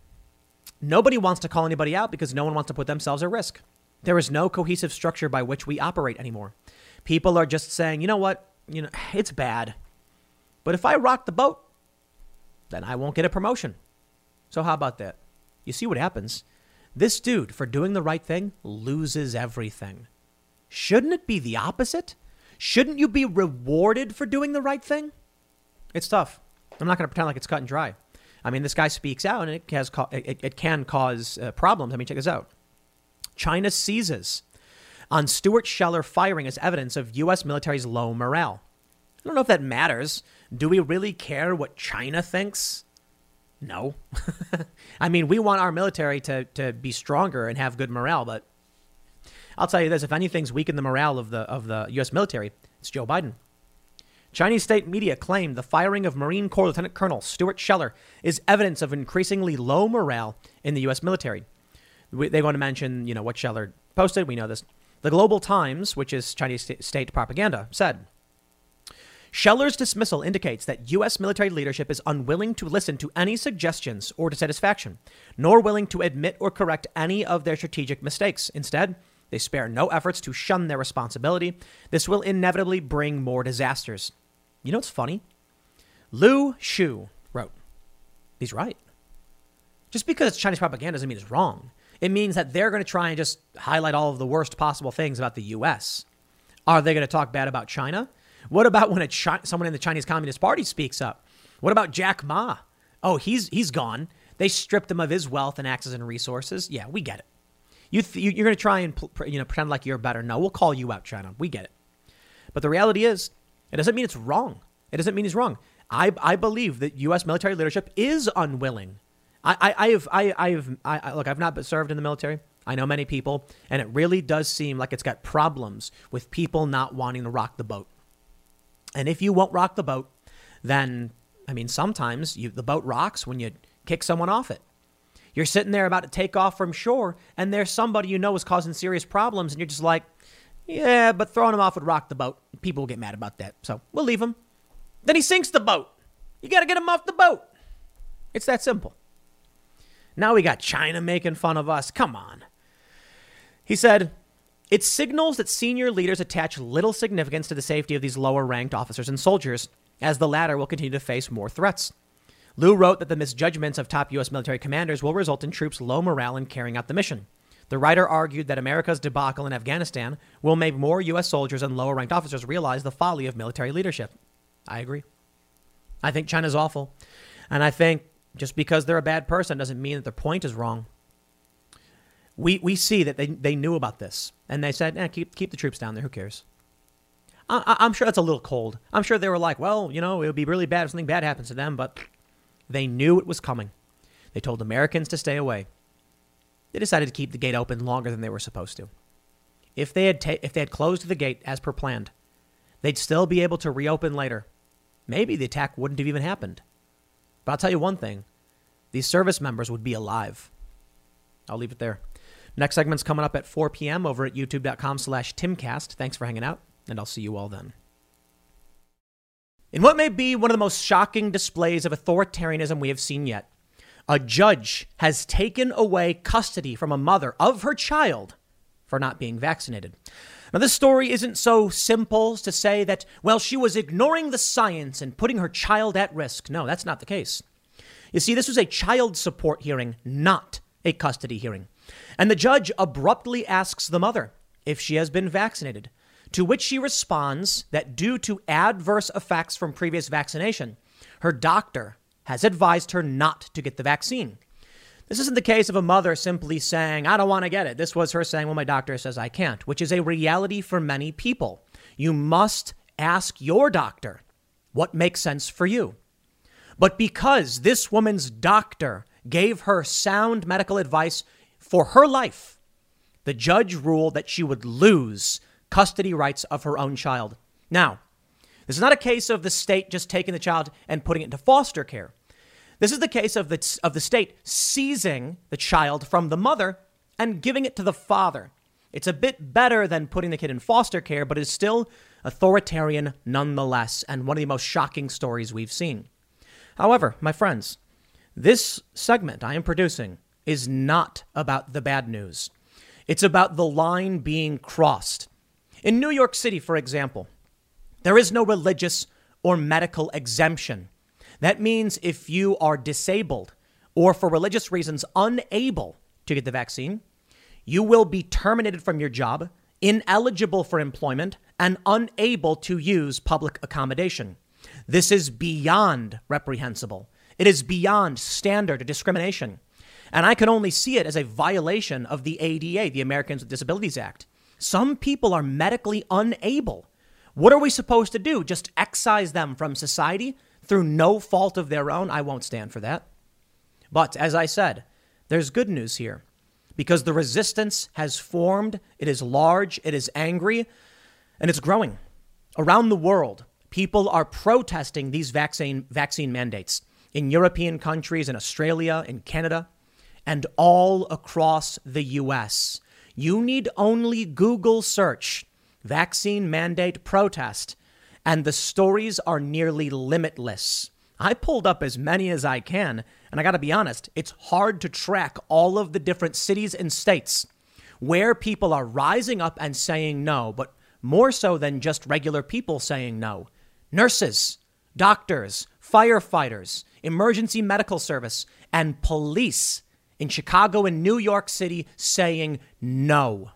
Nobody wants to call anybody out because no one wants to put themselves at risk. There is no cohesive structure by which we operate anymore. People are just saying, you know what, you know, it's bad, but if I rock the boat, then I won't get a promotion. So how about that? You see what happens? This dude, for doing the right thing, loses everything. Shouldn't it be the opposite? Shouldn't you be rewarded for doing the right thing? It's tough. I'm not going to pretend like it's cut and dry. I mean, this guy speaks out, and it has it, it can cause uh, problems. I mean, check this out. China seizes on Stuart Scheller firing as evidence of U S military's low morale. I don't know if that matters. Do we really care what China thinks? No. I mean, we want our military to, to be stronger and have good morale, but I'll tell you this, if anything's weakened the morale of the of the U S military, it's Joe Biden. Chinese state media claimed the firing of Marine Corps Lieutenant Colonel Stuart Scheller is evidence of increasingly low morale in the U S military. They want to mention, you know, what Scheller posted. We know this. The Global Times, which is Chinese state propaganda, said, Scheller's dismissal indicates that U S military leadership is unwilling to listen to any suggestions or dissatisfaction, nor willing to admit or correct any of their strategic mistakes. Instead, they spare no efforts to shun their responsibility. This will inevitably bring more disasters. You know what's funny? Lu Shu wrote, he's right. Just because it's Chinese propaganda doesn't mean it's wrong. It means that they're going to try and just highlight all of the worst possible things about the U S. Are they going to talk bad about China? What about when a Chi- someone in the Chinese Communist Party speaks up? What about Jack Ma? Oh, he's he's gone. They stripped him of his wealth and access and resources. Yeah, we get it. You th- you're going to try and you know pretend like you're better. No, we'll call you out, China. We get it. But the reality is, it doesn't mean it's wrong. It doesn't mean he's wrong. I I believe that U S military leadership is unwilling. I I, I have I I have I, I look. I've not served in the military. I know many people, and it really does seem like it's got problems with people not wanting to rock the boat. And if you won't rock the boat, then, I mean, sometimes you, the boat rocks when you kick someone off it. You're sitting there about to take off from shore, and there's somebody you know is causing serious problems, and you're just like, yeah, but throwing him off would rock the boat. People will get mad about that, so we'll leave him. Then he sinks the boat. You got to get him off the boat. It's that simple. Now we got China making fun of us. Come on. He said, it signals that senior leaders attach little significance to the safety of these lower-ranked officers and soldiers, as the latter will continue to face more threats. Liu wrote that the misjudgments of top U S military commanders will result in troops' low morale in carrying out the mission. The writer argued that America's debacle in Afghanistan will make more U S soldiers and lower-ranked officers realize the folly of military leadership. I agree. I think China's awful. And I think just because they're a bad person doesn't mean that their point is wrong. We we see that they, they knew about this. And they said, eh, keep, keep the troops down there. Who cares? I, I'm sure that's a little cold. I'm sure they were like, well, you know, it would be really bad if something bad happens to them. But they knew it was coming. They told Americans to stay away. They decided to keep the gate open longer than they were supposed to. If they had ta- if they had closed the gate as per planned, they'd still be able to reopen later. Maybe the attack wouldn't have even happened. But I'll tell you one thing. These service members would be alive. I'll leave it there. Next segment's coming up at four p.m. over at youtube.com slash Timcast. Thanks for hanging out, and I'll see you all then. In what may be one of the most shocking displays of authoritarianism we have seen yet, a judge has taken away custody from a mother of her child for not being vaccinated. Now, this story isn't so simple as to say that, well, she was ignoring the science and putting her child at risk. No, that's not the case. You see, this was a child support hearing, not a custody hearing. And the judge abruptly asks the mother if she has been vaccinated, to which she responds that due to adverse effects from previous vaccination, her doctor has advised her not to get the vaccine. This isn't the case of a mother simply saying, I don't want to get it. This was her saying, well, my doctor says I can't, which is a reality for many people. You must ask your doctor what makes sense for you. But because this woman's doctor gave her sound medical advice for her life, the judge ruled that she would lose custody rights of her own child. Now, this is not a case of the state just taking the child and putting it into foster care. This is the case of the, of the state seizing the child from the mother and giving it to the father. It's a bit better than putting the kid in foster care, but it's still authoritarian nonetheless, and one of the most shocking stories we've seen. However, my friends, this segment I am producing is not about the bad news. It's about the line being crossed. In New York City, for example, there is no religious or medical exemption. That means if you are disabled or for religious reasons unable to get the vaccine, you will be terminated from your job, ineligible for employment, and unable to use public accommodation. This is beyond reprehensible. It is beyond standard discrimination. And I can only see it as a violation of the A D A, the Americans with Disabilities Act. Some people are medically unable. What are we supposed to do? Just excise them from society through no fault of their own? I won't stand for that. But as I said, there's good news here because the resistance has formed. It is large. It is angry, and it's growing. Around the world, people are protesting these vaccine vaccine mandates in European countries, in Australia, in Canada, and all across the U S. You need only Google search vaccine mandate protest, and the stories are nearly limitless. I pulled up as many as I can, and I got to be honest, it's hard to track all of the different cities and states where people are rising up and saying no, but more so than just regular people saying no. Nurses, doctors, firefighters, emergency medical service, and police in Chicago and New York City saying no.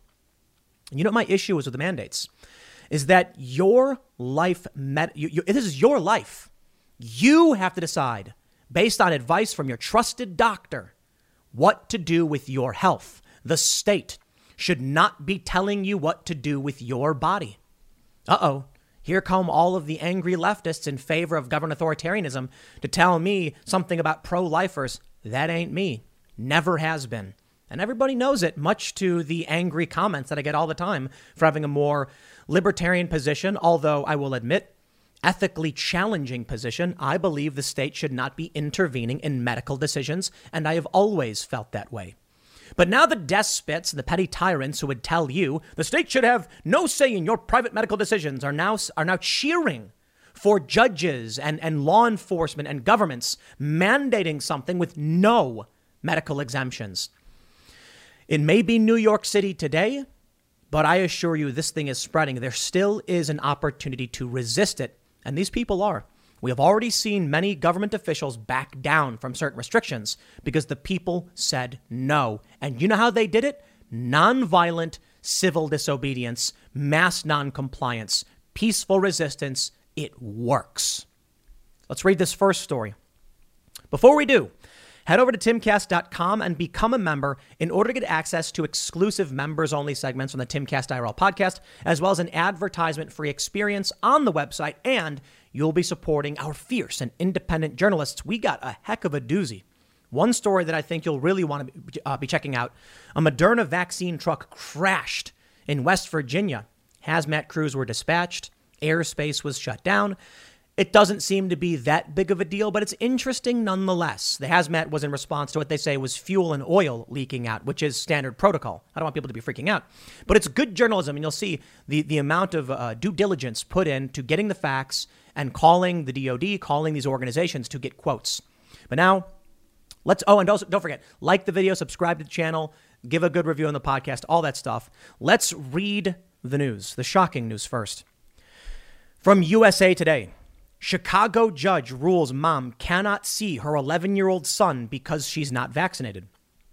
You know what my issue is with the mandates? Is that your life, med- you, you, this is your life. You have to decide, based on advice from your trusted doctor, what to do with your health. The state should not be telling you what to do with your body. Uh-oh. Here come all of the angry leftists in favor of government authoritarianism to tell me something about pro-lifers. That ain't me. Never has been. And everybody knows it, much to the angry comments that I get all the time for having a more libertarian position. Although I will admit, ethically challenging position. I believe the state should not be intervening in medical decisions, and I have always felt that way. But now the despots and the petty tyrants who would tell you the state should have no say in your private medical decisions are now are now cheering for judges and, and law enforcement and governments mandating something with no medical exemptions. It may be New York City today, but I assure you this thing is spreading. There still is an opportunity to resist it, and these people are. We have already seen many government officials back down from certain restrictions because the people said no. And you know how they did it? nonviolent civil disobedience, mass noncompliance, peaceful resistance. It works. Let's read this first story. Before we do, head over to timcast dot com and become a member in order to get access to exclusive members-only segments on the Timcast I R L podcast, as well as an advertisement-free experience on the website, and you'll be supporting our fierce and independent journalists. We got a heck of a doozy. One story that I think you'll really want to uh, be checking out: a Moderna vaccine truck crashed in West Virginia. Hazmat crews were dispatched. Airspace was shut down. It doesn't seem to be that big of a deal, but it's interesting nonetheless. The hazmat was in response to what they say was fuel and oil leaking out, which is standard protocol. I don't want people to be freaking out, but it's good journalism. And you'll see the, the amount of uh, due diligence put into getting the facts and calling the D O D, calling these organizations to get quotes. But now let's, oh, and also don't forget, like the video, subscribe to the channel, give a good review on the podcast, all that stuff. Let's read the news, the shocking news first. From U S A Today. Chicago judge rules mom cannot see her eleven-year-old son because she's not vaccinated.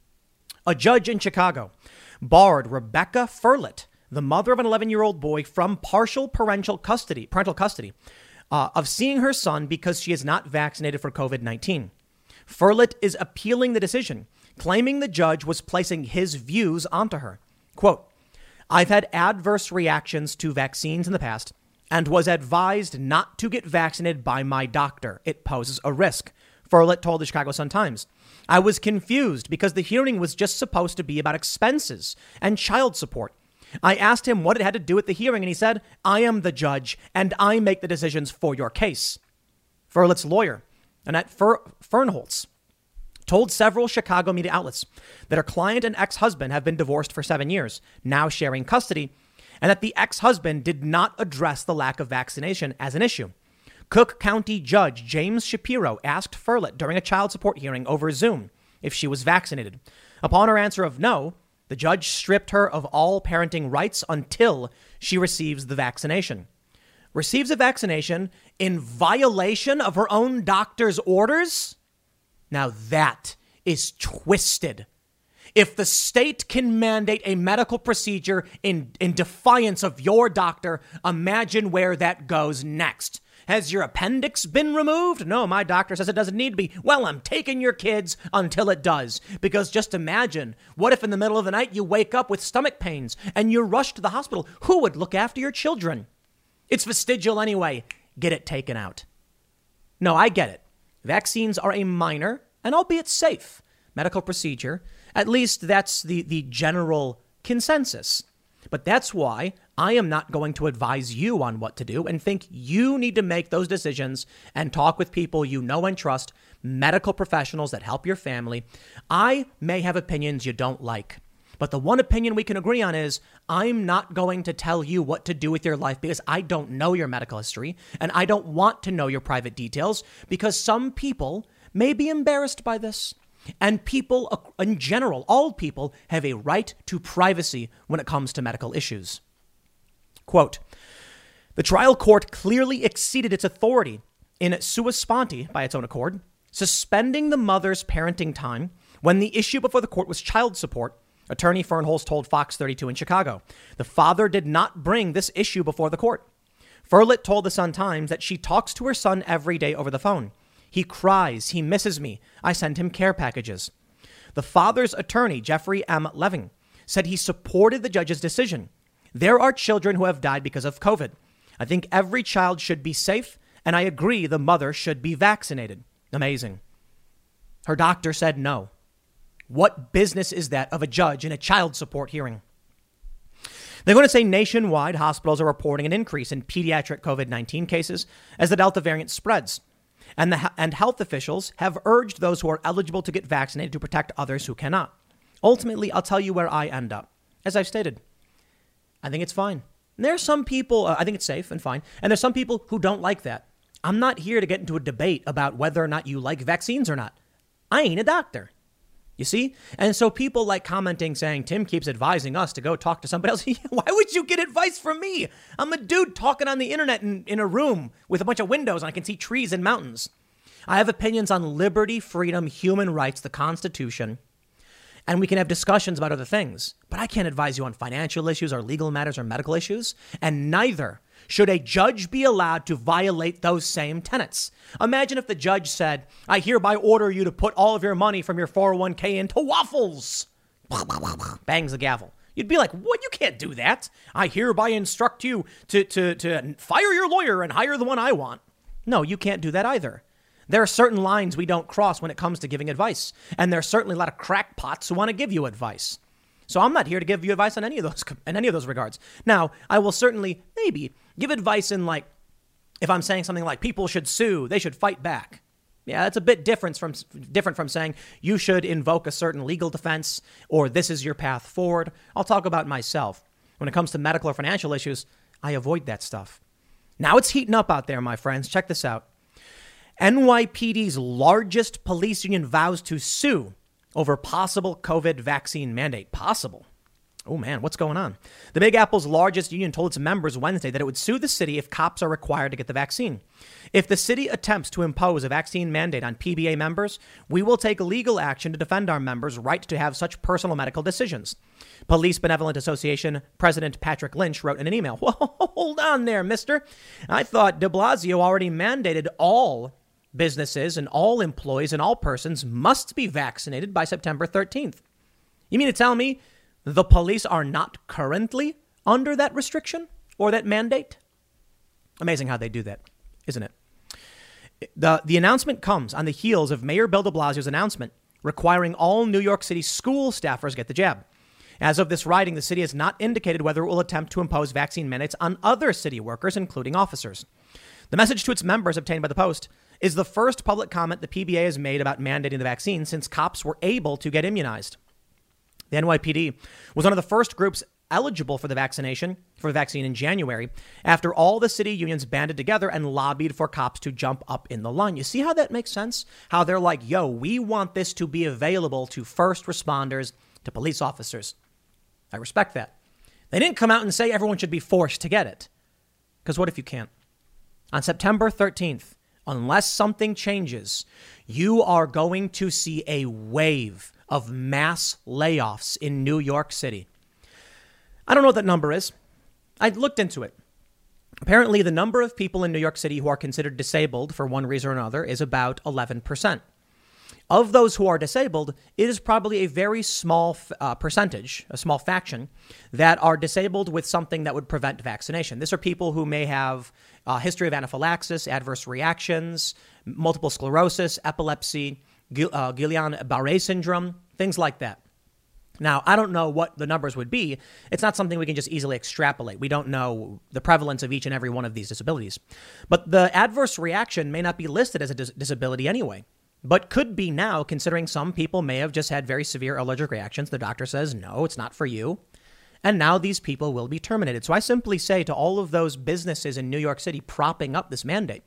A judge in Chicago barred Rebecca Furlet, the mother of an eleven-year-old boy, from partial parental custody, parental custody uh, of seeing her son because she is not vaccinated for covid nineteen. Furlet is appealing the decision, claiming the judge was placing his views onto her. Quote, "I've had adverse reactions to vaccines in the past and was advised not to get vaccinated by my doctor. It poses a risk," Furlet told the Chicago Sun-Times. "I was confused because the hearing was just supposed to be about expenses and child support. I asked him what it had to do with the hearing, and he said, 'I am the judge and I make the decisions for your case.'" Furlet's lawyer, Annette Fer- Fernholz, told several Chicago media outlets that her client and ex-husband have been divorced for seven years, now sharing custody, and that the ex-husband did not address the lack of vaccination as an issue. Cook County Judge James Shapiro asked Furlet during a child support hearing over Zoom if she was vaccinated. Upon her answer of no, the judge stripped her of all parenting rights until she receives the vaccination. Receives a vaccination in violation of her own doctor's orders? Now that is twisted. If the state can mandate a medical procedure in, in defiance of your doctor, imagine where that goes next. Has your appendix been removed? No, my doctor says it doesn't need to be. Well, I'm taking your kids until it does. Because just imagine, what if in the middle of the night you wake up with stomach pains and you're rushed to the hospital? Who would look after your children? It's vestigial anyway. Get it taken out. No, I get it. Vaccines are a minor and albeit safe medical procedure. At least that's the, the general consensus. But that's why I am not going to advise you on what to do and think you need to make those decisions and talk with people you know and trust, medical professionals that help your family. I may have opinions you don't like, but the one opinion we can agree on is I'm not going to tell you what to do with your life because I don't know your medical history and I don't want to know your private details because some people may be embarrassed by this. And people in general, all people have a right to privacy when it comes to medical issues. Quote, "The trial court clearly exceeded its authority in sua sponte, by its own accord, suspending the mother's parenting time when the issue before the court was child support," attorney Fernholz told Fox thirty-two in Chicago. The father did not bring this issue before the court. Furlet told the Sun-Times that she talks to her son every day over the phone. "He cries. He misses me. I send him care packages." The father's attorney, Jeffrey M. Leving, said he supported the judge's decision. "There are children who have died because of COVID. I think every child should be safe, and I agree the mother should be vaccinated." Amazing. Her doctor said no. What business is that of a judge in a child support hearing? They're going to say nationwide hospitals are reporting an increase in pediatric covid nineteen cases as the Delta variant spreads. And the and health officials have urged those who are eligible to get vaccinated to protect others who cannot. Ultimately, I'll tell you where I end up. As I've stated, I think it's fine. And there are some people, uh, I think it's safe and fine. And there's some people who don't like that. I'm not here to get into a debate about whether or not you like vaccines or not. I ain't a doctor. You see? And so people like commenting saying, Tim keeps advising us to go talk to somebody else. Why would you get advice from me? I'm a dude talking on the internet in, in a room with a bunch of windows and I can see trees and mountains. I have opinions on liberty, freedom, human rights, the Constitution. And we can have discussions about other things, but I can't advise you on financial issues or legal matters or medical issues. And neither should a judge be allowed to violate those same tenets. Imagine if the judge said, I hereby order you to put all of your money from your four oh one k into waffles. Bangs the gavel. You'd be like, what? You can't do that. I hereby instruct you to, to, to fire your lawyer and hire the one I want. No, you can't do that either. There are certain lines we don't cross when it comes to giving advice. And there are certainly a lot of crackpots who want to give you advice. So I'm not here to give you advice on any of those, in any of those regards. Now, I will certainly maybe give advice in, like, if I'm saying something like people should sue, they should fight back. Yeah, that's a bit different from different from saying you should invoke a certain legal defense or this is your path forward. I'll talk about myself. When it comes to medical or financial issues, I avoid that stuff. Now it's heating up out there, my friends. Check this out. N Y P D's largest police union vows to sue over possible COVID vaccine mandate. Possible. Oh, man, what's going on? The Big Apple's largest union told its members Wednesday that it would sue the city if cops are required to get the vaccine. If the city attempts to impose a vaccine mandate on P B A members, we will take legal action to defend our members' right to have such personal medical decisions. Police Benevolent Association President Patrick Lynch wrote in an email, well, hold on there, mister. I thought de Blasio already mandated all businesses and all employees and all persons must be vaccinated by September thirteenth. You mean to tell me the police are not currently under that restriction or that mandate? Amazing how they do that, isn't it? The, the announcement comes on the heels of Mayor Bill de Blasio's announcement requiring all New York City school staffers get the jab. As of this writing, the city has not indicated whether it will attempt to impose vaccine mandates on other city workers, including officers. The message to its members obtained by the Post is the first public comment the P B A has made about mandating the vaccine since cops were able to get immunized. The N Y P D was one of the first groups eligible for the vaccination for the vaccine in January after all the city unions banded together and lobbied for cops to jump up in the line. You see how that makes sense? How they're like, yo, we want this to be available to first responders, to police officers. I respect that. They didn't come out and say everyone should be forced to get it. Because what if you can't? On September thirteenth, unless something changes, you are going to see a wave of mass layoffs in New York City. I don't know what that number is. I looked into it. Apparently, the number of people in New York City who are considered disabled for one reason or another is about eleven percent. Of those who are disabled, it is probably a very small uh, percentage, a small faction, that are disabled with something that would prevent vaccination. These are people who may have a history of anaphylaxis, adverse reactions, multiple sclerosis, epilepsy, uh, Guillain-Barré syndrome, things like that. Now, I don't know what the numbers would be. It's not something we can just easily extrapolate. We don't know the prevalence of each and every one of these disabilities. But the adverse reaction may not be listed as a dis- disability anyway, but could be now, considering some people may have just had very severe allergic reactions. The doctor says, no, it's not for you. And now these people will be terminated. So I simply say to all of those businesses in New York City propping up this mandate,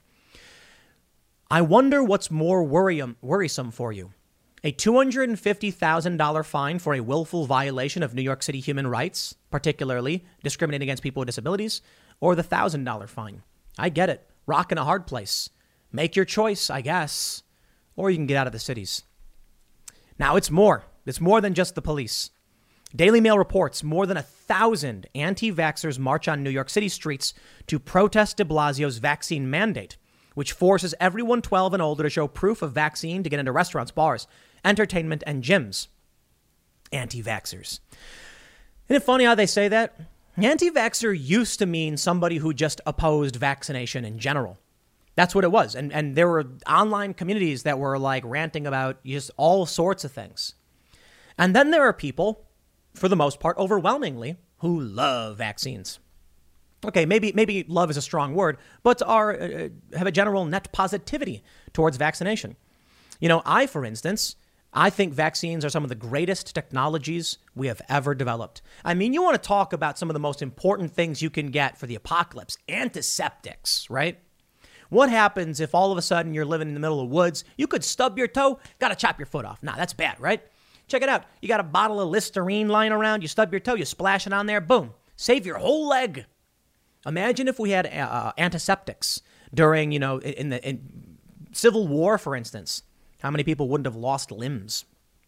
I wonder what's more worryum, worrisome for you. A two hundred fifty thousand dollars fine for a willful violation of New York City human rights, particularly discriminating against people with disabilities, or the one thousand dollars fine. I get it. Rock in a hard place. Make your choice, I guess. Or you can get out of the cities. Now, it's more. It's more than just the police. Daily Mail reports more than a thousand anti-vaxxers march on New York City streets to protest de Blasio's vaccine mandate, which forces everyone twelve and older to show proof of vaccine to get into restaurants, bars, entertainment, and gyms. Anti-vaxxers. Isn't it funny how they say that? Anti-vaxxer used to mean somebody who just opposed vaccination in general. That's what it was. And and there were online communities that were like ranting about just all sorts of things. And then there are people, for the most part, overwhelmingly, who love vaccines. Okay, maybe maybe love is a strong word, but are uh, have a general net positivity towards vaccination. You know, I, for instance, I think vaccines are some of the greatest technologies we have ever developed. I mean, you want to talk about some of the most important things you can get for the apocalypse, antiseptics, right? What happens if all of a sudden you're living in the middle of the woods? You could stub your toe, got to chop your foot off. Nah, that's bad, right? Check it out. You got a bottle of Listerine lying around. You stub your toe, you splash it on there. Boom. Save your whole leg. Imagine if we had uh, antiseptics during, you know, in the in Civil War, for instance. How many people wouldn't have lost limbs?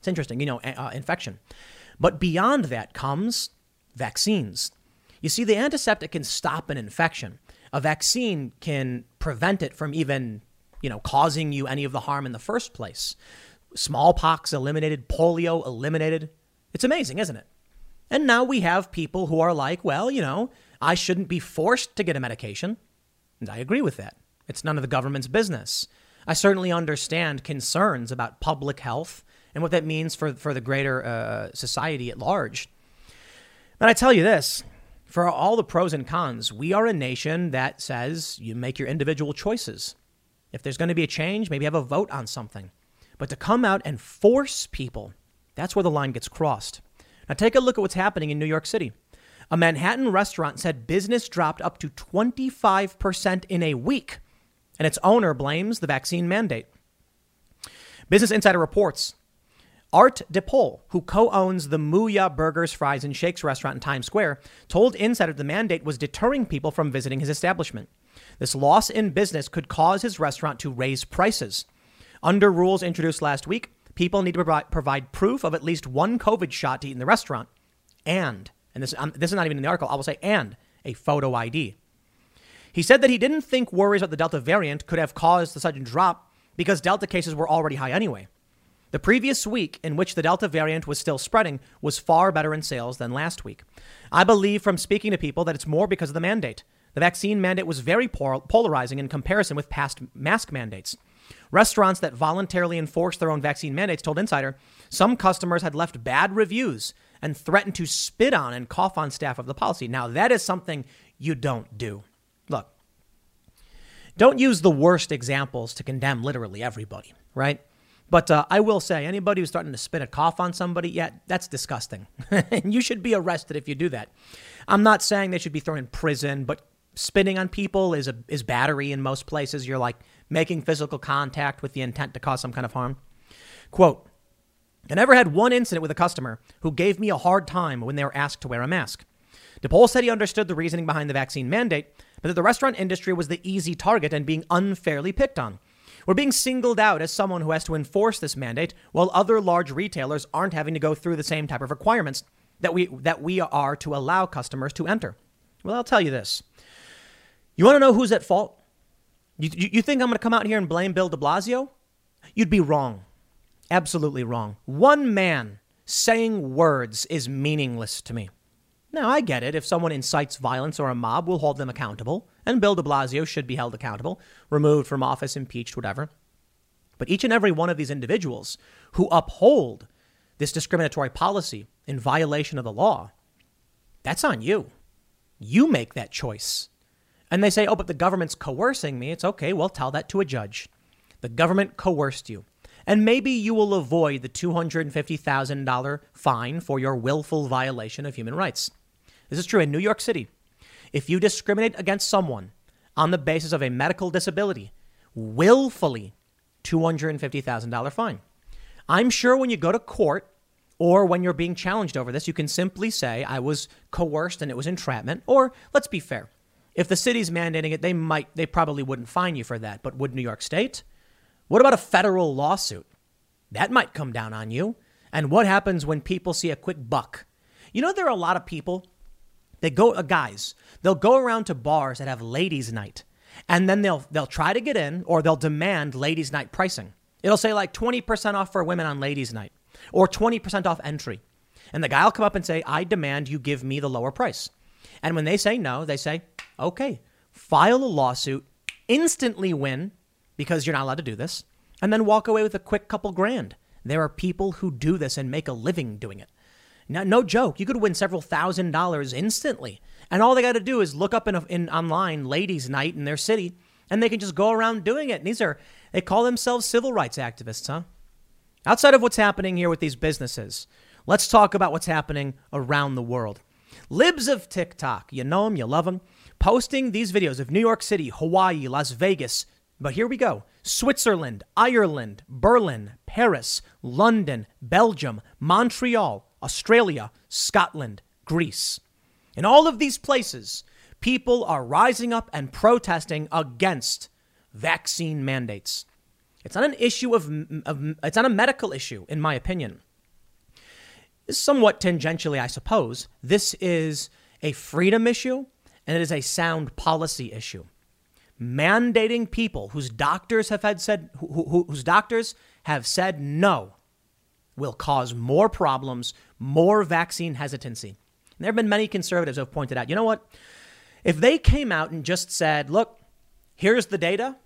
It's interesting, you know, uh, infection. But beyond that comes vaccines. You see, the antiseptic can stop an infection. A vaccine can prevent it from even, you know, causing you any of the harm in the first place. Smallpox eliminated, polio eliminated. It's amazing, isn't it? And now we have people who are like, well, you know, I shouldn't be forced to get a medication. And I agree with that. It's none of the government's business. I certainly understand concerns about public health and what that means for, for the greater uh, society at large. But I tell you this, for all the pros and cons, we are a nation that says you make your individual choices. If there's going to be a change, maybe have a vote on something. But to come out and force people, that's where the line gets crossed. Now take a look at what's happening in New York City. A Manhattan restaurant said business dropped up to twenty-five percent in a week, and its owner blames the vaccine mandate. Business Insider reports Art DePaul, who co-owns the Mooya Burgers, Fries, and Shakes restaurant in Times Square, told Insider the mandate was deterring people from visiting his establishment. This loss in business could cause his restaurant to raise prices. Under rules introduced last week, people need to provide, provide proof of at least one COVID shot to eat in the restaurant. And, and this, um, this is not even in the article, I will say, and a photo I D. He said that he didn't think worries about the Delta variant could have caused the sudden drop because Delta cases were already high anyway. The previous week, in which the Delta variant was still spreading, was far better in sales than last week. I believe from speaking to people that it's more because of the mandate. The vaccine mandate was very polarizing in comparison with past mask mandates. Restaurants that voluntarily enforced their own vaccine mandates told Insider some customers had left bad reviews and threatened to spit on and cough on staff of the policy. Now, that is something you don't do. Look, don't use the worst examples to condemn literally everybody, right? But uh, I will say, anybody who's starting to spit a cough on somebody, yeah, that's disgusting. And you should be arrested if you do that. I'm not saying they should be thrown in prison, but spitting on people is a is battery in most places. You're like making physical contact with the intent to cause some kind of harm. Quote, I never had one incident with a customer who gave me a hard time when they were asked to wear a mask. DePaul said he understood the reasoning behind the vaccine mandate, but that the restaurant industry was the easy target and being unfairly picked on. We're being singled out as someone who has to enforce this mandate, while other large retailers aren't having to go through the same type of requirements that we that we are to allow customers to enter. Well, I'll tell you this. You want to know who's at fault? You, you, you think I'm going to come out here and blame Bill de Blasio? You'd be wrong. Absolutely wrong. One man saying words is meaningless to me. Now, I get it. If someone incites violence or a mob, we'll hold them accountable. And Bill de Blasio should be held accountable, removed from office, impeached, whatever. But each and every one of these individuals who uphold this discriminatory policy in violation of the law, that's on you. You make that choice. And they say, oh, but the government's coercing me. It's okay. Well, tell that to a judge. The government coerced you. And maybe you will avoid the two hundred fifty thousand dollars fine for your willful violation of human rights. This is true in New York City. If you discriminate against someone on the basis of a medical disability, willfully, two hundred fifty thousand dollars fine. I'm sure when you go to court or when you're being challenged over this, you can simply say, I was coerced and it was entrapment. Or let's be fair. If the city's mandating it, they might, they probably wouldn't fine you for that. But would New York State? What about a federal lawsuit? That might come down on you. And what happens when people see a quick buck? You know, there are a lot of people, they go, uh, guys, they'll go around to bars that have ladies' night. And then they'll they'll try to get in, or they'll demand ladies' night pricing. It'll say like twenty percent off for women on ladies' night or twenty percent off entry. And the guy will come up and say, I demand you give me the lower price. And when they say no, they say, OK, file a lawsuit, instantly win because you're not allowed to do this, and then walk away with a quick couple grand. There are people who do this and make a living doing it. Now, no joke. You could win several thousand dollars instantly. And all they got to do is look up in, a, in online ladies' night in their city, and they can just go around doing it. And these are, they call themselves civil rights activists, huh? Outside of what's happening here with these businesses, let's talk about what's happening around the world. Libs of TikTok, you know them, you love them, posting these videos of New York City, Hawaii, Las Vegas. But here we go. Switzerland, Ireland, Berlin, Paris, London, Belgium, Montreal, Australia, Scotland, Greece. In all of these places, people are rising up and protesting against vaccine mandates. It's not an issue of, of it's not a medical issue, in my opinion. somewhat tangentially, I suppose, this is a freedom issue and it is a sound policy issue. Mandating people whose doctors have had said who, who, whose doctors have said no will cause more problems, more vaccine hesitancy. And there have been many conservatives who have pointed out, you know what? If they came out and just said, look, here's the data.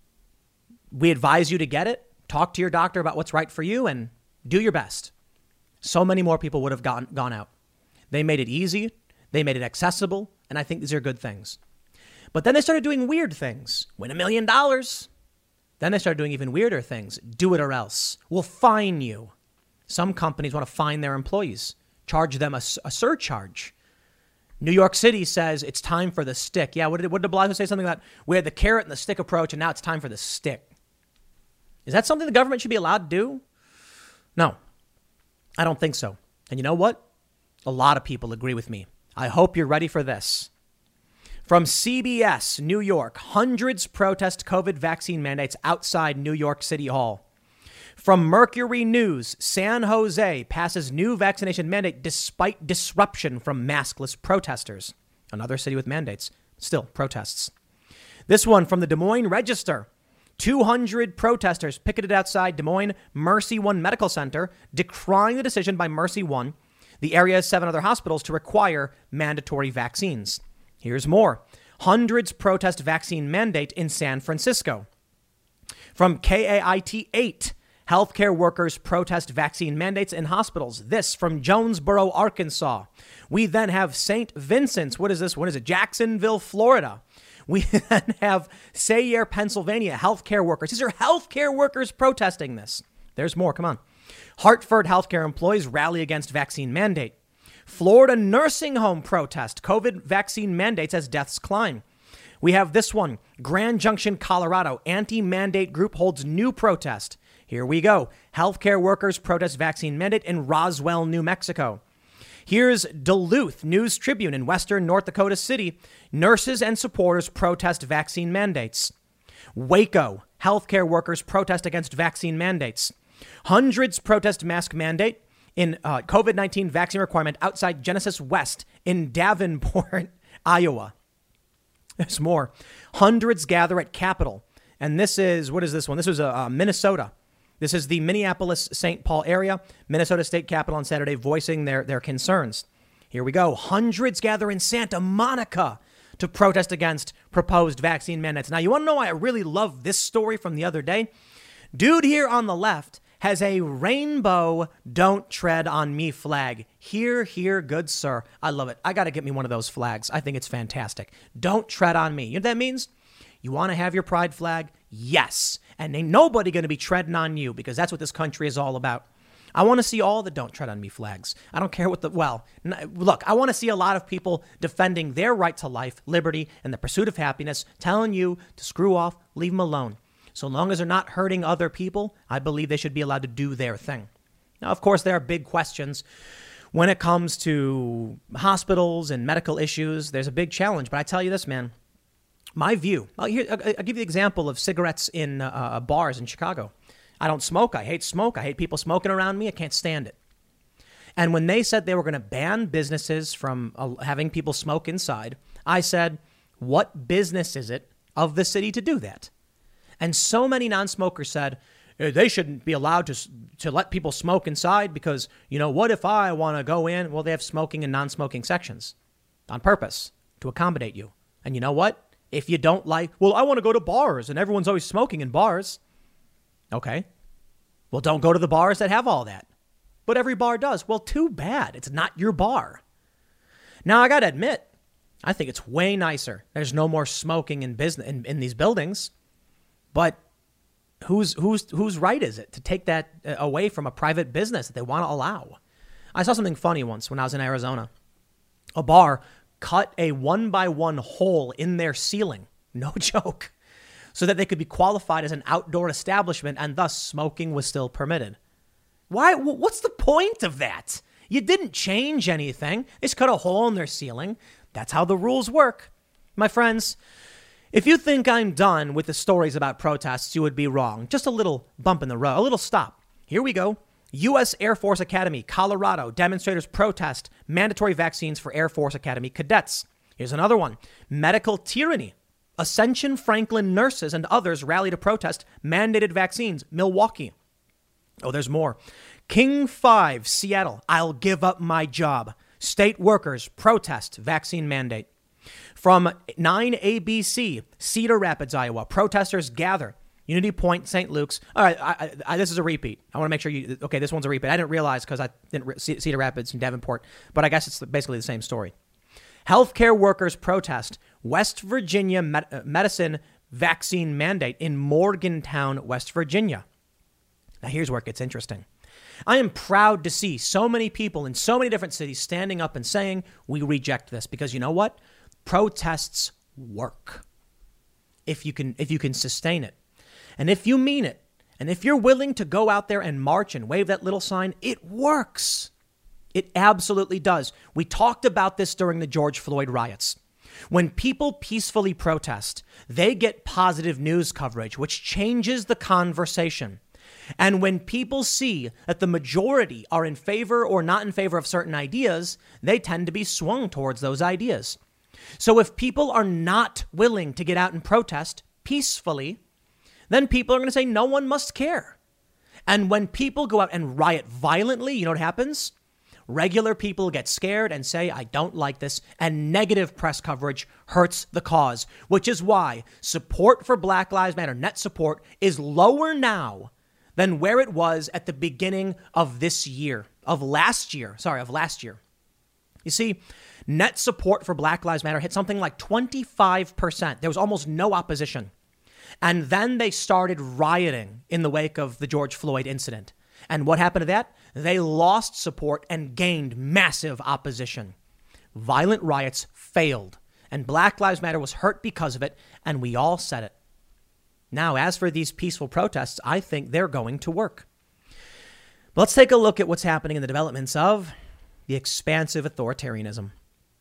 We advise you to get it. Talk to your doctor about what's right for you and do your best. So many more people would have gone, gone out. They made it easy. They made it accessible. And I think these are good things. But then they started doing weird things. Win a million dollars. Then they started doing even weirder things. Do it or else. We'll fine you. Some companies want to fine their employees, charge them a, a surcharge. New York City says it's time for the stick. Yeah, what did, what did de Blasio say? Something about we had the carrot and the stick approach, and now it's time for the stick. Is that something the government should be allowed to do? No, I don't think so. And you know what? A lot of people agree with me. I hope you're ready for this. From C B S New York, hundreds protest COVID vaccine mandates outside New York City Hall. From Mercury News, San Jose passes new vaccination mandate despite disruption from maskless protesters. Another city with mandates, still protests. This one from the Des Moines Register. two hundred protesters picketed outside Des Moines Mercy One Medical Center, decrying the decision by Mercy One, the area's seven other hospitals, to require mandatory vaccines. Here's more. Hundreds protest vaccine mandate in San Francisco. From K A I T eight, healthcare workers protest vaccine mandates in hospitals. This from Jonesboro, Arkansas. We then have Saint Vincent's. What is this? What is it? Jacksonville, Florida. We then have Sayre, Pennsylvania, healthcare workers. These are healthcare workers protesting this. There's more. Come on. Hartford healthcare employees rally against vaccine mandate. Florida nursing home protest COVID vaccine mandates as deaths climb. We have this one. Grand Junction, Colorado. Anti-mandate group holds new protest. Here we go. Healthcare workers protest vaccine mandate in Roswell, New Mexico. Here's Duluth News Tribune in western North Dakota City. Nurses and supporters protest vaccine mandates. Waco. Healthcare workers protest against vaccine mandates. Hundreds protest mask mandate in uh, COVID nineteen vaccine requirement outside Genesis West in Davenport, Iowa. There's more. Hundreds gather at Capitol. And this is, what is this one? This was uh, uh, Minnesota. This is the Minneapolis-Saint Paul area, Minnesota State Capitol on Saturday, voicing their, their concerns. Here we go. Hundreds gather in Santa Monica to protest against proposed vaccine mandates. Now, you want to know why I really love this story from the other day? Dude here on the left has a rainbow "Don't Tread on Me" flag. Here, here, good sir. I love it. I got to get me one of those flags. I think it's fantastic. Don't tread on me. You know what that means? You want to have your pride flag? Yes. And ain't nobody going to be treading on you, because that's what this country is all about. I want to see all the "Don't Tread on Me" flags. I don't care what the, well, n- look, I want to see a lot of people defending their right to life, liberty, and the pursuit of happiness, telling you to screw off, leave them alone. So long as they're not hurting other people, I believe they should be allowed to do their thing. Now, of course, there are big questions when it comes to hospitals and medical issues. There's a big challenge. But I tell you this, man, my view, I'll, here, I'll, I'll give you the example of cigarettes in uh, bars in Chicago. I don't smoke. I hate smoke. I hate people smoking around me. I can't stand it. And when they said they were going to ban businesses from uh, having people smoke inside, I said, what business is it of the city to do that? And so many non-smokers said they shouldn't be allowed to to let people smoke inside because, you know, what if I want to go in? Well, they have smoking and non-smoking sections on purpose to accommodate you. And you know what? If you don't like, well, I want to go to bars and everyone's always smoking in bars. Okay. Well, don't go to the bars that have all that. But every bar does. Well, too bad. It's not your bar. Now, I got to admit, I think it's way nicer. There's no more smoking in business in, in these buildings. But whose whose whose right is it to take that away from a private business that they want to allow? I saw something funny once when I was in Arizona. A bar cut a one by one hole in their ceiling, no joke, so that they could be qualified as an outdoor establishment and thus smoking was still permitted. Why? What's the point of that? You didn't change anything. They just cut a hole in their ceiling. That's how the rules work. My friends, if you think I'm done with the stories about protests, you would be wrong. Just a little bump in the road, a little stop. Here we go. U S Air Force Academy, Colorado. Demonstrators protest mandatory vaccines for Air Force Academy cadets. Here's another one. Medical tyranny. Ascension Franklin nurses and others rally to protest mandated vaccines. Milwaukee. Oh, there's more. King five, Seattle. I'll give up my job. State workers protest vaccine mandate. From nine A B C, Cedar Rapids, Iowa. Protesters gather. Unity Point, Saint Luke's. All right, I, I, I, this is a repeat. I want to make sure you, okay, this one's a repeat. I didn't realize because I didn't re- Cedar Rapids and Davenport, but I guess it's basically the same story. Healthcare workers protest West Virginia med- medicine vaccine mandate in Morgantown, West Virginia. Now, here's where it gets interesting. I am proud to see so many people in so many different cities standing up and saying, we reject this, because you know what? Protests work. If you can, if you can sustain it. And if you mean it, and if you're willing to go out there and march and wave that little sign, it works. It absolutely does. We talked about this during the George Floyd riots. When people peacefully protest, they get positive news coverage, which changes the conversation. And when people see that the majority are in favor or not in favor of certain ideas, they tend to be swung towards those ideas. So if people are not willing to get out and protest peacefully, then people are going to say no one must care. And when people go out and riot violently, you know what happens? Regular people get scared and say, I don't like this, and negative press coverage hurts the cause, which is why support for Black Lives Matter, net support, is lower now than where it was at the beginning of this year, of last year, sorry, of last year. You see, net support for Black Lives Matter hit something like twenty-five percent. There was almost no opposition. And then they started rioting in the wake of the George Floyd incident. And what happened to that? They lost support and gained massive opposition. Violent riots failed, and Black Lives Matter was hurt because of it, and we all said it. Now, as for these peaceful protests, I think they're going to work. Let's take a look at what's happening in the developments of the expansive authoritarianism.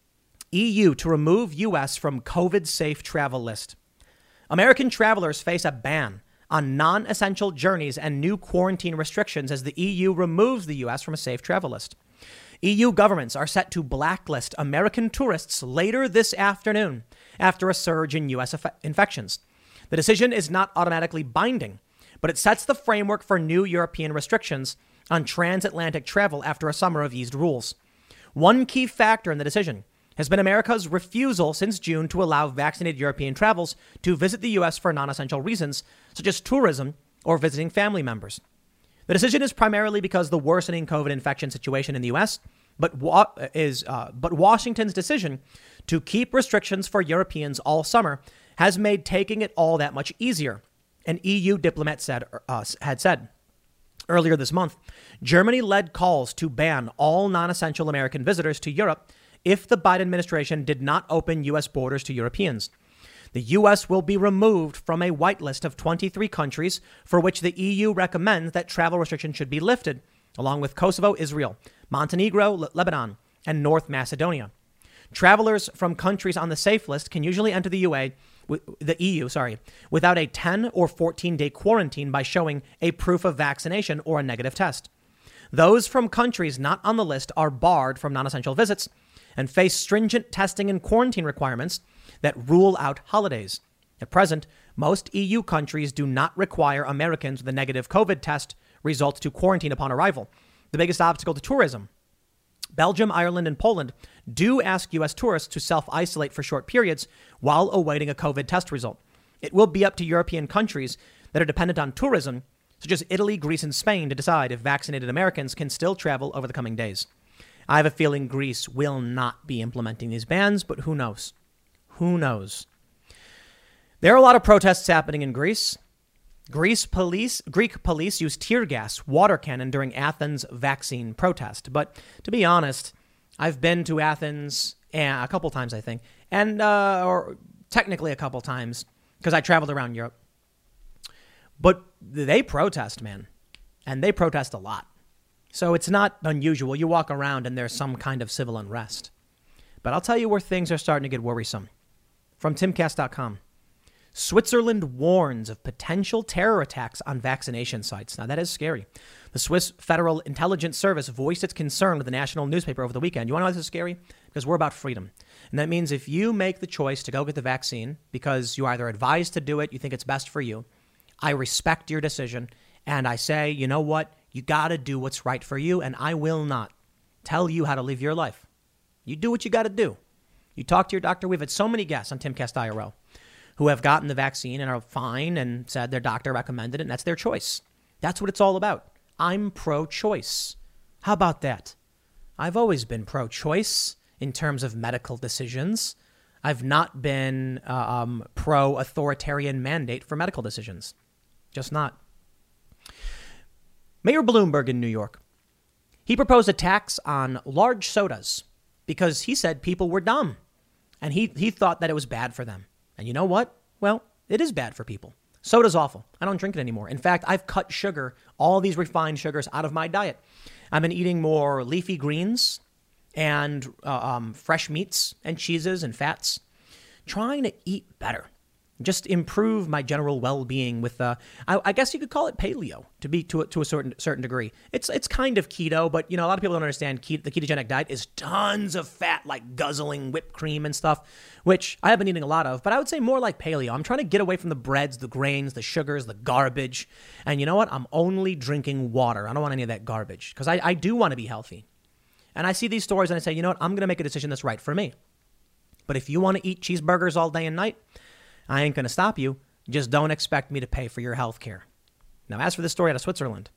E U to remove U S from COVID-safe travel list. American travelers face a ban on non-essential journeys and new quarantine restrictions as the E U removes the U S from a safe travel list. E U governments are set to blacklist American tourists later this afternoon after a surge in U S infections. The decision is not automatically binding, but it sets the framework for new European restrictions on transatlantic travel after a summer of eased rules. One key factor in the decision has been America's refusal since June to allow vaccinated European travelers to visit the U S for non-essential reasons, such as tourism or visiting family members. The decision is primarily because the worsening COVID infection situation in the U S, but wa- is uh, but Washington's decision to keep restrictions for Europeans all summer has made taking it all that much easier, an E U diplomat said uh, had said. Earlier this month, Germany led calls to ban all non-essential American visitors to Europe if the Biden administration did not open U S borders to Europeans. The U S will be removed from a whitelist of twenty-three countries for which the E U recommends that travel restrictions should be lifted, along with Kosovo, Israel, Montenegro, Le- Lebanon, and North Macedonia. Travelers from countries on the safe list can usually enter the U A, the E U, sorry, without a ten or fourteen day quarantine by showing a proof of vaccination or a negative test. Those from countries not on the list are barred from non-essential visits and face stringent testing and quarantine requirements that rule out holidays. At present, most E U countries do not require Americans with a negative COVID test result to quarantine upon arrival, the biggest obstacle to tourism. Belgium, Ireland, and Poland do ask U S tourists to self-isolate for short periods while awaiting a COVID test result. It will be up to European countries that are dependent on tourism, such as Italy, Greece, and Spain, to decide if vaccinated Americans can still travel over the coming days. I have a feeling Greece will not be implementing these bans, but who knows? Who knows? There are a lot of protests happening in Greece. Greece police, Greek police used tear gas, water cannon during Athens' vaccine protest. But to be honest, I've been to Athens a couple times, I think, and uh, or technically a couple times because I traveled around Europe. But they protest, man, and they protest a lot. So it's not unusual. You walk around and there's some kind of civil unrest. But I'll tell you where things are starting to get worrisome. From timcast dot com. Switzerland warns of potential terror attacks on vaccination sites. Now, that is scary. The Swiss Federal Intelligence Service voiced its concern with the national newspaper over the weekend. You want to know why this is scary? Because we're about freedom. And that means if you make the choice to go get the vaccine because you are either advised to do it, you think it's best for you, I respect your decision. And I say, you know what? You got to do what's right for you. And I will not tell you how to live your life. You do what you got to do. You talk to your doctor. We've had so many guests on Timcast I R L who have gotten the vaccine and are fine and said their doctor recommended it, and that's their choice. That's what it's all about. I'm pro-choice. How about that? I've always been pro-choice in terms of medical decisions. I've not been uh, um, pro-authoritarian mandate for medical decisions. Just not. Mayor Bloomberg in New York, he proposed a tax on large sodas because he said people were dumb, and he, he thought that it was bad for them. And you know what? Well, it is bad for people. Soda's awful. I don't drink it anymore. In fact, I've cut sugar, all these refined sugars, out of my diet. I've been eating more leafy greens and uh, um, fresh meats and cheeses and fats, trying to eat better, just improve my general well-being with, uh, I, I guess you could call it paleo to be to a, to a certain certain degree. It's it's kind of keto, but you know a lot of people don't understand keto, the ketogenic diet is tons of fat, like guzzling whipped cream and stuff, which I have been eating a lot of. But I would say more like paleo. I'm trying to get away from the breads, the grains, the sugars, the garbage, and you know what? I'm only drinking water. I don't want any of that garbage because I, I do want to be healthy. And I see these stories and I say, you know what? I'm going to make a decision that's right for me. But if you want to eat cheeseburgers all day and night, I ain't going to stop you. Just don't expect me to pay for your health care. Now, as for this story out of Switzerland,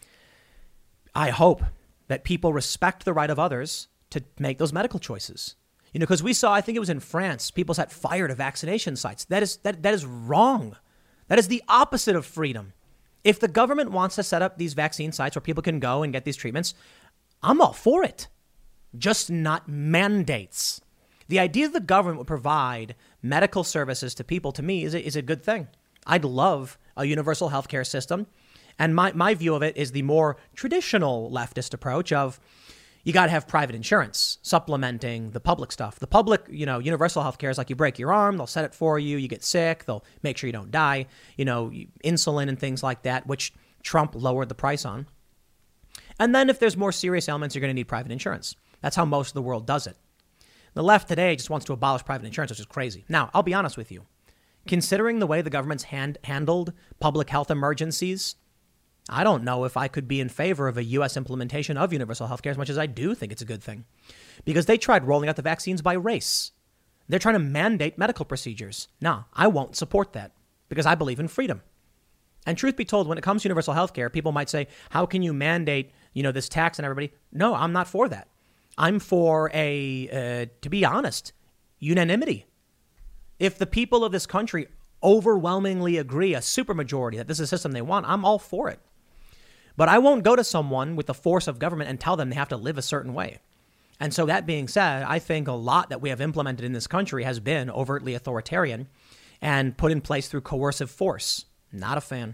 I hope that people respect the right of others to make those medical choices. You know, because we saw, I think it was in France, people set fire to vaccination sites. That is that that is wrong. That is the opposite of freedom. If the government wants to set up these vaccine sites where people can go and get these treatments, I'm all for it. Just not mandates. The idea that the government would provide medical services to people, to me, is a, is a good thing. I'd love a universal healthcare system. And my, my view of it is the more traditional leftist approach of you got to have private insurance supplementing the public stuff. The public, you know, universal healthcare is like you break your arm, they'll set it for you, you get sick, they'll make sure you don't die, you know, insulin and things like that, which Trump lowered the price on. And then if there's more serious ailments, you're going to need private insurance. That's how most of the world does it. The left today just wants to abolish private insurance, which is crazy. Now, I'll be honest with you. Considering the way the government's hand, handled public health emergencies, I don't know if I could be in favor of a U S implementation of universal health care as much as I do think it's a good thing. Because they tried rolling out the vaccines by race. They're trying to mandate medical procedures. Now, I won't support that because I believe in freedom. And truth be told, when it comes to universal health care, people might say, how can you mandate, you know, this tax on everybody? No, I'm not for that. I'm for a, uh, to be honest, unanimity. If the people of this country overwhelmingly agree, a supermajority, that this is a system they want, I'm all for it. But I won't go to someone with the force of government and tell them they have to live a certain way. And so that being said, I think a lot that we have implemented in this country has been overtly authoritarian and put in place through coercive force. Not a fan.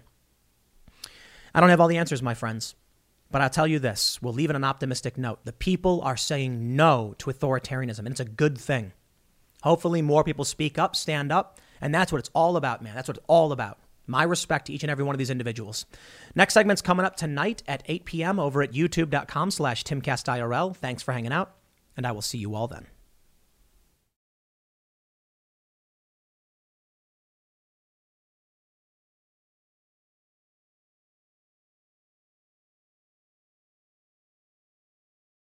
I don't have all the answers, my friends. But I'll tell you this, we'll leave it on an optimistic note. The people are saying no to authoritarianism, and it's a good thing. Hopefully more people speak up, stand up, and that's what it's all about, man. That's what it's all about. My respect to each and every one of these individuals. Next segment's coming up tonight at eight p.m. over at youtube.com slash timcastirl. Thanks for hanging out, and I will see you all then.